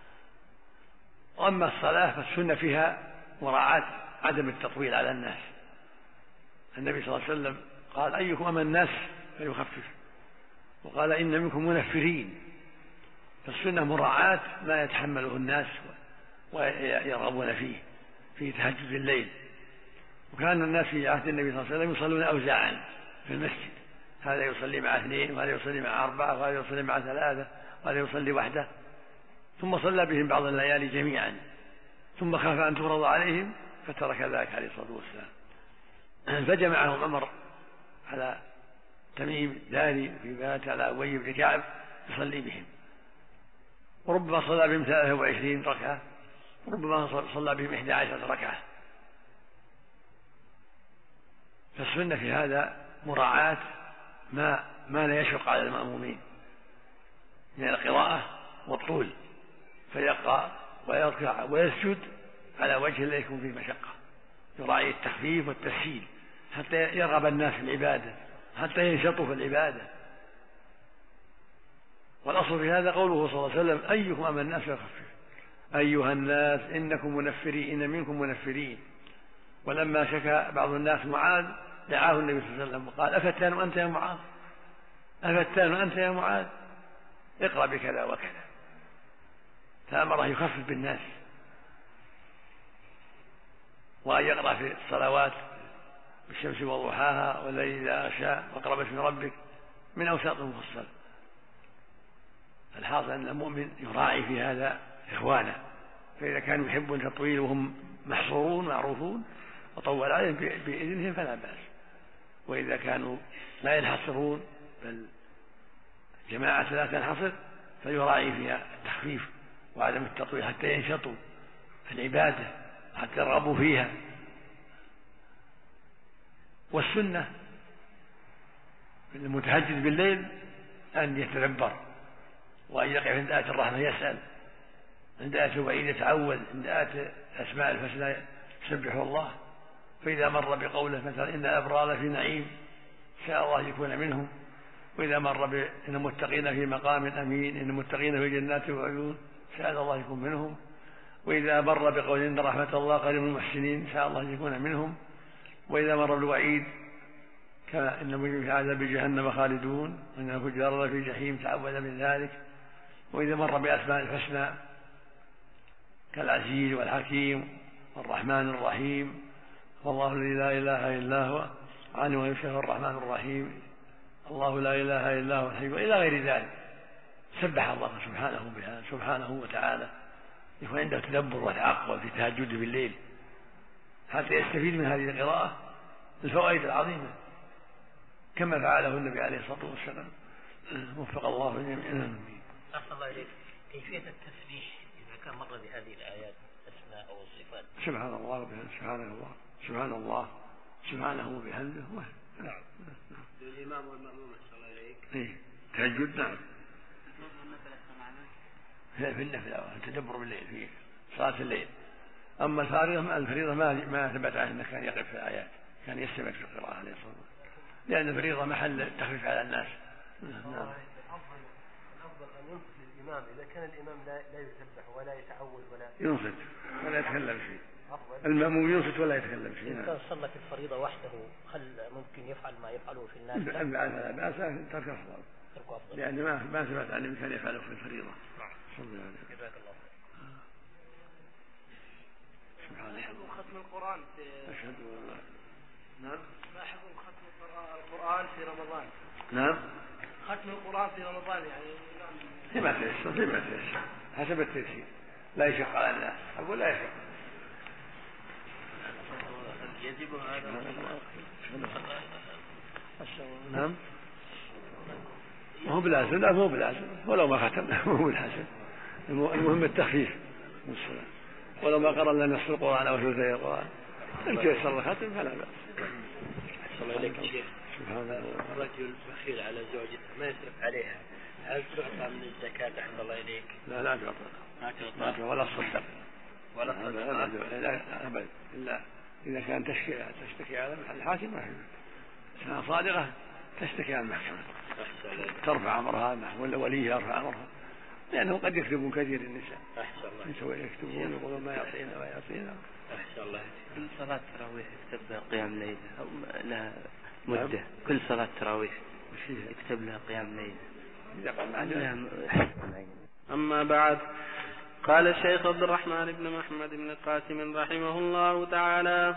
وأما الصلاة فالسنة فيها مراعاة عدم التطويل على الناس. النبي صلى الله عليه وسلم قال أيكم أما الناس فيخفف، وقال إن منكم منفرين. فالسنة مراعاة ما يتحمله الناس ويرغبون فيه في تهجد الليل. وكان الناس في عهد النبي صلى الله عليه وسلم يصلون أوزاعا في المسجد، هذا يصلي مع 2، وهذا يصلي مع 4، وهذا يصلي مع 3، وهذا يصلي وحده. ثم صلى بهم بعض الليالي جميعا، ثم خاف أن تفرض عليهم فترك ذلك عليه الصلاة والسلام. فجمعهم عمر على تميم داري في بيت على أبي بن كعب يصلي بهم، وربما صلى بهم 23 ركعة ربما صلى بهم 11 ركعة. فالسنة في هذا مراعاة ما لا يشق على المأمومين من القراءة والطول، فيقرأ ويركع ويسجد على وجه لا يكون فيه مشقة، يراعي التخفيف والتسهيل حتى يرغب الناس في العبادة، حتى ينشطوا في العبادة. والأصل في هذا قوله صلى الله عليه وسلم: أيكم أمر الناس يخفف، أيها الناس إنكم منفرين، إن منكم منفرين. ولما شكى بعض الناس معاذ دعاه النبي صلى الله عليه وسلم وقال: أفتان أنت يا معاذ، أفتان أنت يا معاذ، اقرأ بكذا وكذا. فأمره يخفف بالناس، وأن يقرأ في الصلوات بالشمس وضحاها والليل إذا يغشى واقرأ باسم ربك من أوساط المفصل. الحاصل أن المؤمن يراعي في هذا إخوانه، فإذا كانوا يحبون التطويل وهم محصورون معروفون وطول عليهم بإذنهم فلا بأس، وإذا كانوا لا ينحصرون بل جماعة لا تنحصر فيراعي فيها التخفيف وعدم التطويل حتى ينشطوا في العبادة حتى يرغبوا فيها. والسنة المتهجد بالليل أن يتدبر وأن يقف عند آية الرحمة يسأل، عند آية الوعيد يتعوذ، عند آية الأسماء الحسنى يسبح الله. فإذا مر بقوله مثلا: إن الأبرار في نعيم، شاء الله يكون منهم. وإذا مر إن المتقين في مقام أمين، إن المتقين في جنات وعيون، شاء الله يكون منهم. وإذا مر بقول: إن رحمة الله قريب من المحسنين، شاء الله يكون منهم. وإذا مر بالوعيد كما إن المجرمين في عذاب جهنم خالدون، وإن الفجار في جحيم، تعوذ من ذلك. وإذا مر بأسماء الحسنى كالعزيز والحكيم والرحمن الرحيم، والله الذي لا إله إلا هو عنه ويشفع الرحمن الرحيم، الله لا إله إلا هو الحي، إلى غير ذلك، سبح الله سبحانه وتعالى. يكون عنده تدبر وتعقل في تهجد بالليل حتى يستفيد من هذه القراءة الفوائد العظيمة كما فعله النبي عليه الصلاة والسلام. وفق الله جميعا. أحسن الله إليك. كيفية التسبيح إذا كان مر بهذه الآيات الأسماء أو الصفات؟ سبحان الله وبحمده، سبحان الله، سبحان الله، سبحانه وبحمده. نعم. للإمام والمأموم أحسن الله إليك. إيه تهجد. نعم. في النفل التدبر بالليل في صلاة الليل. أما الفريضة ما ثبت عنه أنه كان يقف في الآيات، كان يستمع في القراءة عليه الصلاة والسلام، لأن الفريضة محل التخفيف على الناس. نعم. الأفضل أن ينصت للإمام إذا كان الإمام لا يسبح ولا يتعوذ ولا ينصت ولا يتكلم شيء. المأموم ينصت ولا يتكلم شيء. إذا كان صلى في الفريضة وحده هل ممكن يفعل ما يفعله في الناس؟ لا بأس، ترك أفضل، لأن ما ثبت عن كان يفعله في الفريضة. صلى الله عليه وسلم. جزاك الله خير. سبحان الله. يحكم ختم القرآن في أشهد أن لا. نعم. ما حكم ختم القرآن في رمضان؟ نعم. ختم القرآن في رمضان يعني فيما تيسر حسب التيسير، لا يشق على الناس، أقول لا يشق. يجب هذا. نعم. مو بلازم، لا مو بلازم، ولو ما ختم مو بالحسن، المهم التخفيف والسلام. ولو ما قرأ لنا نصف القرآن أو ثلثي القرآن إن تيسر الختم فلا بأس. أحسن الله إليك شيخ. سبحان الله. رجل بخيل على زوجته ما يصرف عليها، هل تعطى من الزكاة أحسن الله إليك؟ لا تعطى ولا تصدق ولا أبدا، إلا إذا كان تشتكي على الحاكم ما كان صادقة تشتكي على المحكمة ترفع أمرها ولا وليها يرفع أمرها، لأنه قد يكتبون كثير النساء. أحسن الله. يكتبون يقولون ما يعطينا. أحسن الله. كل صلاة تراويح يكتب لها قيام ليلة أو لها مدة؟ كل صلاة تراويح يكتب لها قيام ليلة. أما بعد، قال الشيخ عبد الرحمن بن محمد بن قاسم رحمه الله تعالى: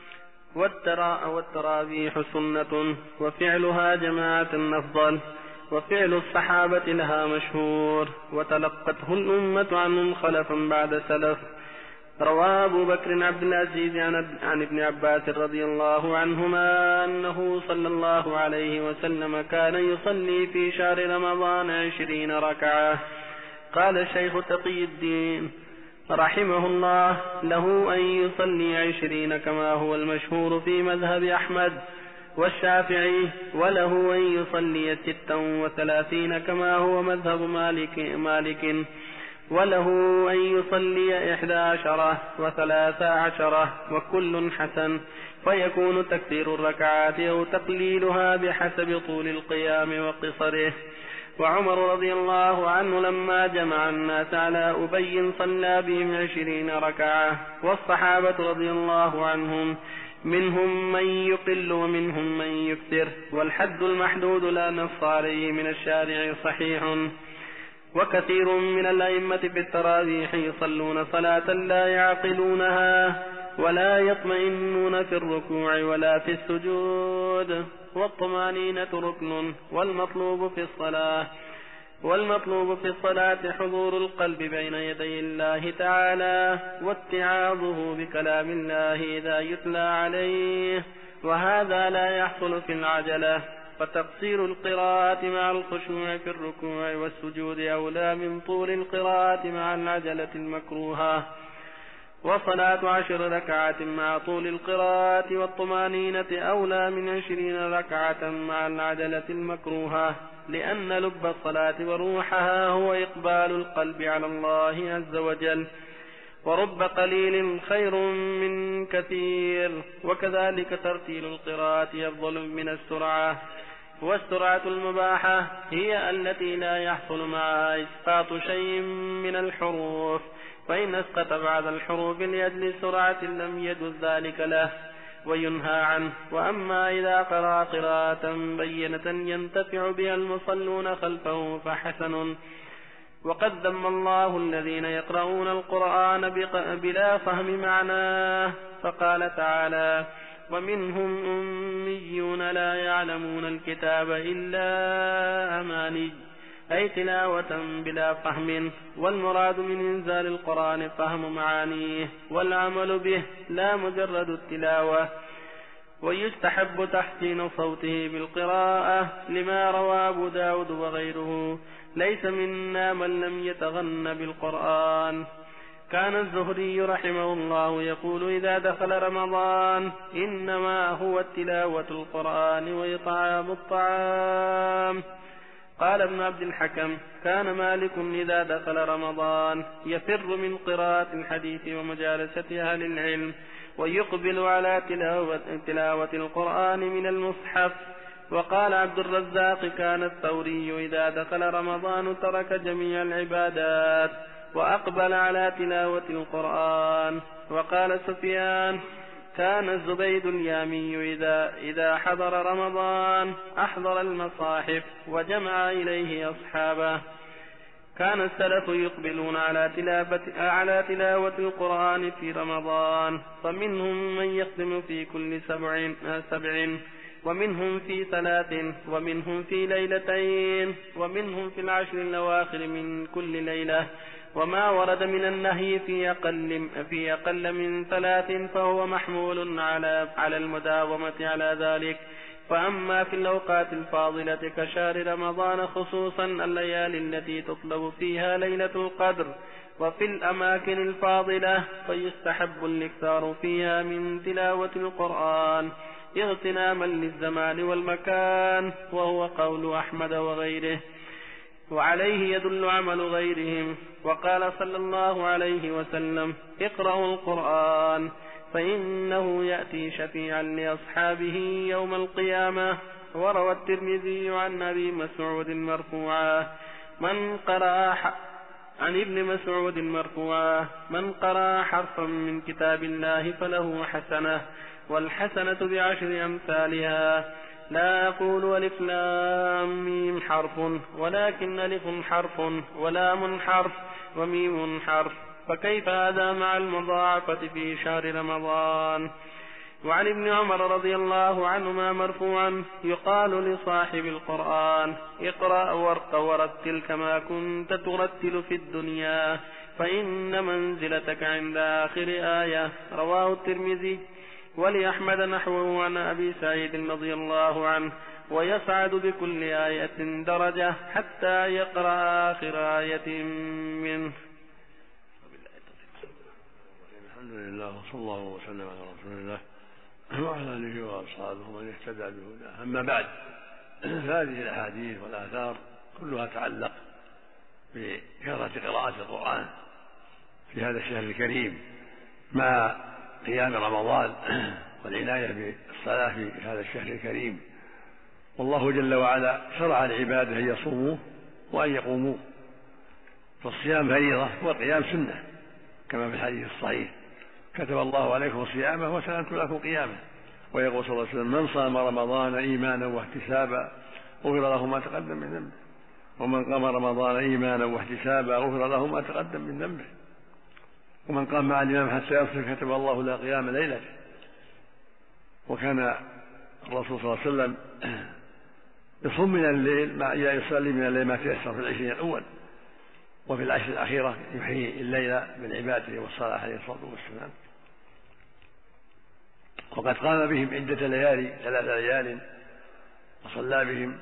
والتراويح سنة وفعلها جماعة أفضل، وفعل الصحابة لها مشهور، وتلقته الأمة عنهم خلفا بعد سلف. روى أبو بكر عبد العزيز عن ابن عباس رضي الله عنهما أنه صلى الله عليه وسلم كان يصلي في شهر رمضان 20 ركعة. قال الشيخ تقي الدين: رحمه الله له أن يصلي 20 كما هو المشهور في مذهب أحمد والشافعي، وله أن يصلي 36 كما هو مذهب مالك، وله أن يصلي 11 و13 وكل حسن، فيكون تكثير الركعات أو تقليلها بحسب طول القيام وقصره. وعمر رضي الله عنه لما جمع الناس على أبي صلى بهم 20 ركعة، والصحابة رضي الله عنهم منهم من يقل ومنهم من يكثر، والحد المحدود لا نص عليه من الشارع صحيح. وكثير من الأئمة في التراويح يصلون صلاة لا يعقلونها ولا يطمئنون في الركوع ولا في السجود، والطمأنينة ركن، والمطلوب في الصلاة حضور القلب بين يدي الله تعالى واتعاظه بكلام الله إذا يتلى عليه، وهذا لا يحصل في العجلة، فتقصير القراءة مع الخشوع في الركوع والسجود أولى من طول القراءة مع العجلة المكروهة. وصلاة 10 ركعات مع طول القراءة والطمأنينة أولى من 20 ركعة مع العجلة المكروهة، لأن لب الصلاة وروحها هو إقبال القلب على الله عز وجل، ورب قليل خير من كثير. وكذلك ترتيل القراءة أفضل من السرعة، والسرعة المباحة هي التي لا يحصل معها إسقاط شيء من الحروف، فإن اسقط بعض الحروف لأجل سرعة لم يجوز ذلك له وينهى عنه. وأما إذا قرأ قراءة بينة ينتفع بها المصلون خلفه فحسن. وقد ذم الله الذين يقرؤون القرآن بلا فهم معناه، فقال تعالى: ومنهم أميون لا يعلمون الكتاب إلا أماني، أي تلاوة بلا فهم. والمراد من إنزال القرآن فهم معانيه والعمل به لا مجرد التلاوة. ويستحب تحسين صوته بالقراءة، لما روى أبو داود وغيره: ليس منا من لم يتغن بالقرآن. كان الزهري رحمه الله يقول إذا دخل رمضان: إنما هو التلاوة القرآن وإطعام الطعام. قال ابن عبد الحكم: كان مالك إذا دخل رمضان يفر من قراءة الحديث ومجالسة أهل العلم، ويقبل على تلاوة القرآن من المصحف. وقال عبد الرزاق: كان الثوري إذا دخل رمضان ترك جميع العبادات وأقبل على تلاوة القرآن. وقال سفيان: كان الزبيد اليامي إذا حضر رمضان أحضر المصاحف وجمع إليه أصحابه. كان السلف يقبلون على تلاوة القرآن في رمضان، فمنهم من يختم في كل 7 ومنهم في 3 ومنهم في 2 ومنهم في 10 الأواخر من كل ليلة. وما ورد من النهي في أقل من 3 فهو محمول على المداومة على ذلك. فأما في الأوقات الفاضلة كشهر رمضان خصوصا الليالي التي تطلب فيها ليلة القدر، وفي الأماكن الفاضلة فيستحب الإكثار فيها من تلاوة القرآن اغتناما للزمان والمكان، وهو قول أحمد وغيره، وعليه يدل عمل غيرهم. وقال صلى الله عليه وسلم: اقرأوا القرآن فإنه يأتي شفيعا لأصحابه يوم القيامة. وروى الترمذي عن أبي مسعود مرفوعا: عن ابن مسعود مرفوعا: من قرأ حرفا من كتاب الله فله حسنة، والحسنة ب10 أمثالها. لا أقول ألف لام ميم حرف، ولكن ألف حرف ولام حرف وميم حرف، فكيف هذا مع المضاعفة في شهر رمضان؟ وعن ابن عمر رضي الله عنهما مرفوعا: يقال لصاحب القرآن: اقرأ وارق ورتل كما كنت ترتل في الدنيا، فإن منزلتك عند آخر آية. رواه الترمذي. ولأحمد نحوه عن أبي سعيد رضي الله عنه: ويصعد بكل آية درجة حتى يقرأ آخر آية منه. صلى الله وسلم على رسول الله وعلى آله وأصحابه ومن اهتدى بهداه. أما بعد، هذه الأحاديث والآثار كلها تعلق بكثرة قراءة القرآن في هذا الشهر الكريم مع قيام رمضان والعناية بالصلاة في هذا الشهر الكريم. والله جل وعلا شرع لعباده أن يصوموه وأن يقوموه، فالصيام فريضة والقيام سنة كما في الحديث الصحيح: كتب الله عليكم صيامه وسننت لكم قيامه. ويقول صلى الله عليه وسلم: من صام رمضان إيمانا واحتسابا غفر له ما تقدم من ذنبه، ومن قام رمضان إيمانا واحتسابا غفر له ما تقدم من ذنبه، ومن قام مع الإمام حتى يصل كتب الله له قيام ليلته. وكان الرسول صلى الله عليه وسلم يصوم من الليل يصلي من الليل ما تيسر في العشرين الأول، وفي العشر الأخيرة يحيي الليل بالعبادة والصلاة عليه الصلاة والسلام. وقد قام بهم عدة ليالي 3 ليال وصلى بهم،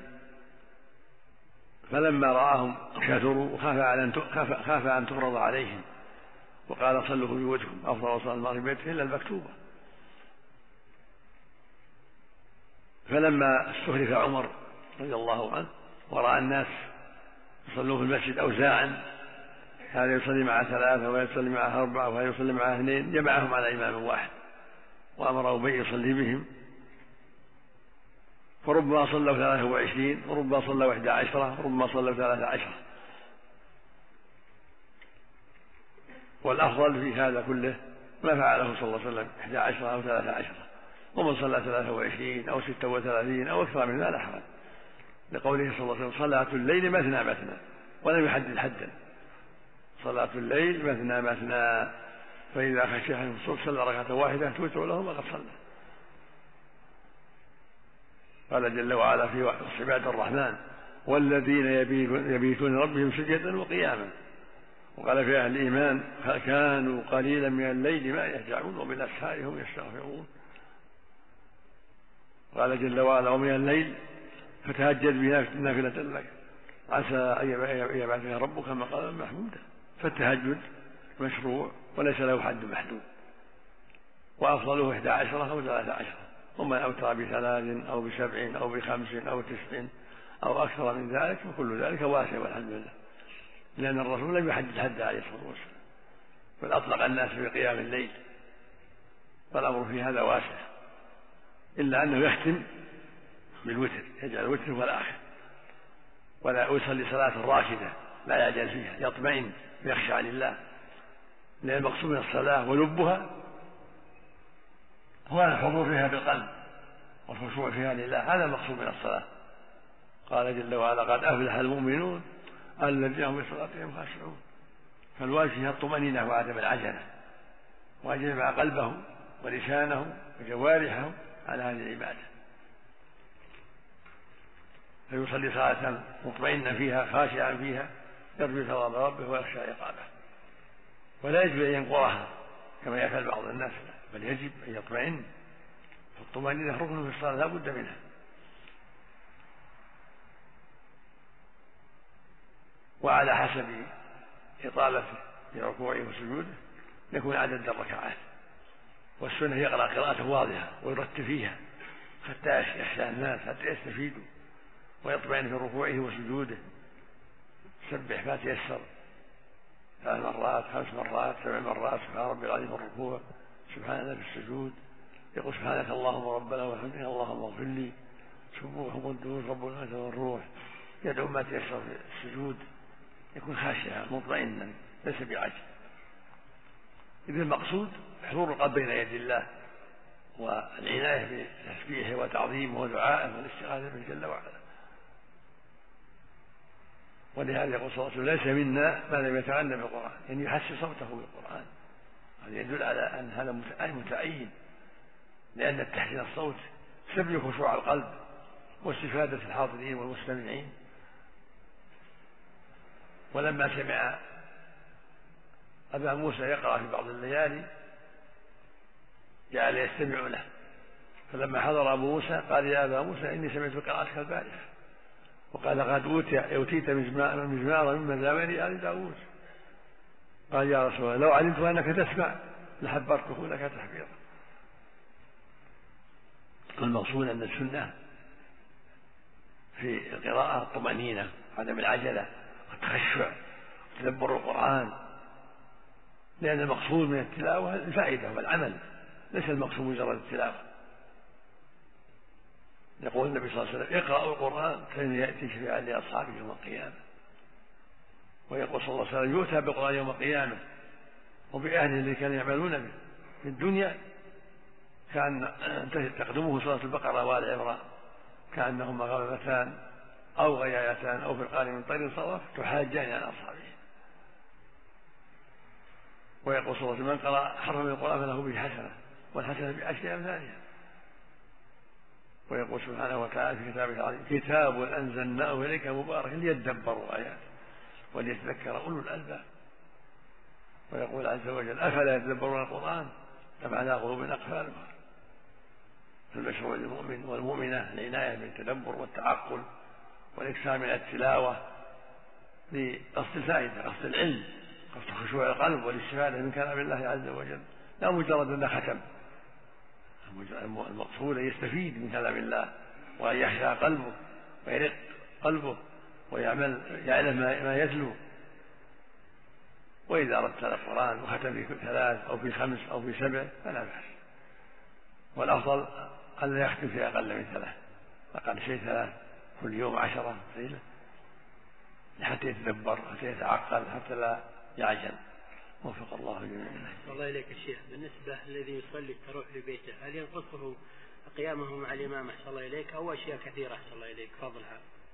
فلما رآهم كثروا خاف أن تفرض عليهم وقال: صلوا في بيوتكم أفضل صلاة المغرب إلا المكتوبة. فلما استخلف عمر رضي الله عنه ورأى الناس يصلون في المسجد أوزاعا، هذا يصلي مع 3 ويصلي مع 4 وهذا يصلي مع 2، جمعهم على إمام واحد وأمر أبي يصلي بهم، فربما صلوا 23 وربما صلوا 11 وربما صلوا 13. والأفضل في هذا كله ما فعله صلى الله عليه وسلم 11 أو 13، ومن صلى 23 أو 36 أو أكثر من ذلك حرج، لقوله صلى الله عليه وسلم: صلاة الليل مثنى مثنى، ولم يحدد حدا. صلاة الليل مثنى مثنى، فإذا خشي أحدكم الصبح صلى ركعة واحدة توتر له ما قد صلى. قال جل وعلا في وصف عباد الرحمن: والذين يبيتون ربهم سجدا وقياما. وقال في أهل الإيمان: كانوا قليلا من الليل ما يهجعون وبالأسحار هم يستغفرون. قال جل وعلا: ومن الليل فتهجد بها نافلة لك عسى أن يبعثك ربك مقاما محمودا. فالتهجد مشروع وليس له حد محدود، وأفضله 11 أو 13، ومن أوتر ب3 أو ب7 أو ب5 أو 9 أو أكثر من ذلك، وكل ذلك واسع والحمد لله، لأن الرسول لم يحدد حد عليه الصلاة والسلام، بل أطلق الناس في قيام الليل، فالأمر في هذا واسع، إلا أنه يختم بالوتر، يجعل الوتر هو الآخر، ولا يصلي صلاة راكدة لا يعجل فيها، يطمئن ويخشع لله، لأن المقصود من الصلاة ولبها هو الحضور فيها بالقلب والخشوع فيها لله، هذا المقصود من الصلاة. قال جل وعلا: قد أفلح المؤمنون الذين هم في صلاتهم خاشعون. فالواجب فيها الطمأنينة وعدم العجلة، وأن يجمع قلبه ولسانه وجوارحه على هذه العبادة، فيصلي صلاة مطمئنا فيها خاشعا فيها يرجو ثواب ربه ويخشى عقابه، ولا يجب أن ينقرها كما يفعل بعض الناس، بل يجب أن يطمئن، فالطمأنينة ركن في الصلاة لا بد منها. وعلى حسب إطالته في ركوعه وسجوده يكون عدد الركعات، والسنة يقرأ قراءة واضحة ويرتب فيها حتى يخشى الناس حتى يستفيدوا، ويطمئن في ركوعه وسجوده، سبح ما تيسر 3 مرات 5 مرات 7 مرات، سبحان ربي العظيم في الركوع، سبحان الله في السجود، يقول سبحانك اللهم ربنا وبحمدك اللهم اغفر لي، سبوح قدوس رب العزة والروح، يدعو ما تيسر في السجود، يكون خاشعا مطمئنا ليس بعجل. إذن المقصود حضور القلب بين يدي الله والعناية بتسبيحه وتعظيمه ودعائه والاستغاثة به جل وعلا. ولهذا يقول صلى الله عليه وسلم: ليس منا ما لم يتغنى بالقرآن، يعني يحسن صوته بالقرآن. هذا يدل على أن هذا متعين، لأن تحسين الصوت سبب خشوع القلب واستفادة الحاضرين والمستمعين. ولما سمع أبا موسى يقرأ في بعض الليالي جعل يستمع له، فلما حضر أبو موسى قال: يا أبا موسى إني سمعت قراءتك البارحة. وقال: قد أوتيت مزمارا من مزامير آل داود. قال: يا رسول الله لو علمت أنك تسمع لحبرته لك تحبيرا. المقصود أن السنة في القراءة الطمأنينة، عدم العجلة والتخشع وتدبر القرآن، لأن المقصود من التلاوة الفائدة والعمل، ليس المقصود مجرد التلاوة. يقول النبي صلى الله عليه وسلم: اقرأوا القرآن فإن يأتي شفيعا لأصحابه يوم القيامة. ويقول صلى الله عليه وسلم: يؤتى بالقرآن يوم القيامة وبأهله الذي كانوا يعملون به في الدنيا كأن تقدمه سورة البقرة وآل عمران كأنهما غمامتان أو غيايتان أو فرقان من طير صرف تحاجان عن أصحابه. ويقول صلى الله عليه وسلم: من قرأ حرف من القرآن فله به حسنة والحسنة بعشر أمثالها. ويقول سبحانه وتعالى في كتابه العظيم: كتاب أنزلناه إليك مبارك ليدبروا آياته وليتذكر أولو الألباب. ويقول عز وجل: أفلا يتدبرون القرآن أم على قلوب أقفالها. فالمشروع للمؤمن والمؤمنة العناية بالتدبر والتعقل والإكثار من التلاوة لقصد الفائدة، قصد العلم، قصد خشوع القلب والاستفادة من كلام الله عز وجل، لا مجرد أنه ختم. المقصود أن يستفيد من كلام الله وأن يخشى قلبه ويرق قلبه يعلم ما يتلو. وإذا أردت القرآن وختم في 3 أو في 5 أو في 7 فلا بأس، والأفضل أن لا يختم في أقل من 3، أقل شيء 3 كل يوم 10 ليلة حتى يتدبر، حتى يتعقل، حتى لا يعجل. وفق الله جميعا. الله إليك الشيخ، بالنسبة الذي يصلي التراويح في بيته هل ينقصه قيامه مع الإمام أحسن الله إليك أو أشياء كثيرة أحسن الله إليك فضلها؟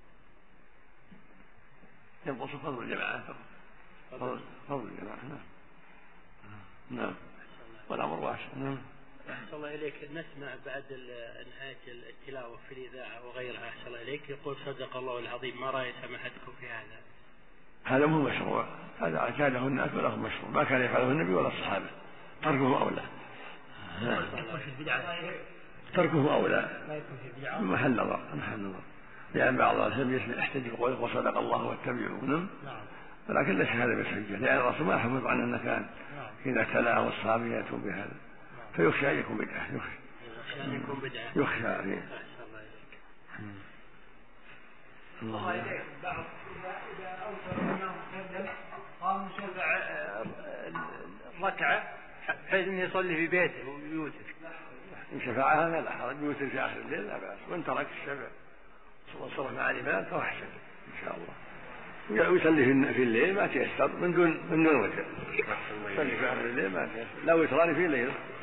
ينقص فضل الجماعة، فضل الجماعة. نعم والأمر واسع. نعم. أحسن الله إليك، نسمع بعد نهاية التلاوة في الإذاعة وغيرها أحسن الله إليك يقول: صدق الله العظيم. ما رأي سماحتكم في هذا؟ هذا مو مشروع، هذا اعتاده الناس وله مشروع، ما كان يفعله النبي ولا الصحابة، تركه أولى. تركه أولى محل نظر، لأن بعض الناس يحتج بقوله: وصدق الله واتبعوه. ولكن ليس هذا بحجة، لأن الرسول ما حفظ عن أن كان إذا تلا والصحابة يأتون بهذا، فيخشى أن يكون بدعة. يخشى الله إليك. إذا أوتر الإمام مسلم قام شفع الركعة بحيث أن يصلي في بيته ويوتر، إن شفعها فلا حرج، يوتر في آخر الليل لا بأس، وإن ترك الشفع وصرف مع الإمام فهو أحسن إن شاء الله. ويصلي في الليل ما تيسر من دون وتر، يصلي في آخر الليل ما تيسر، لا وتران في الليل.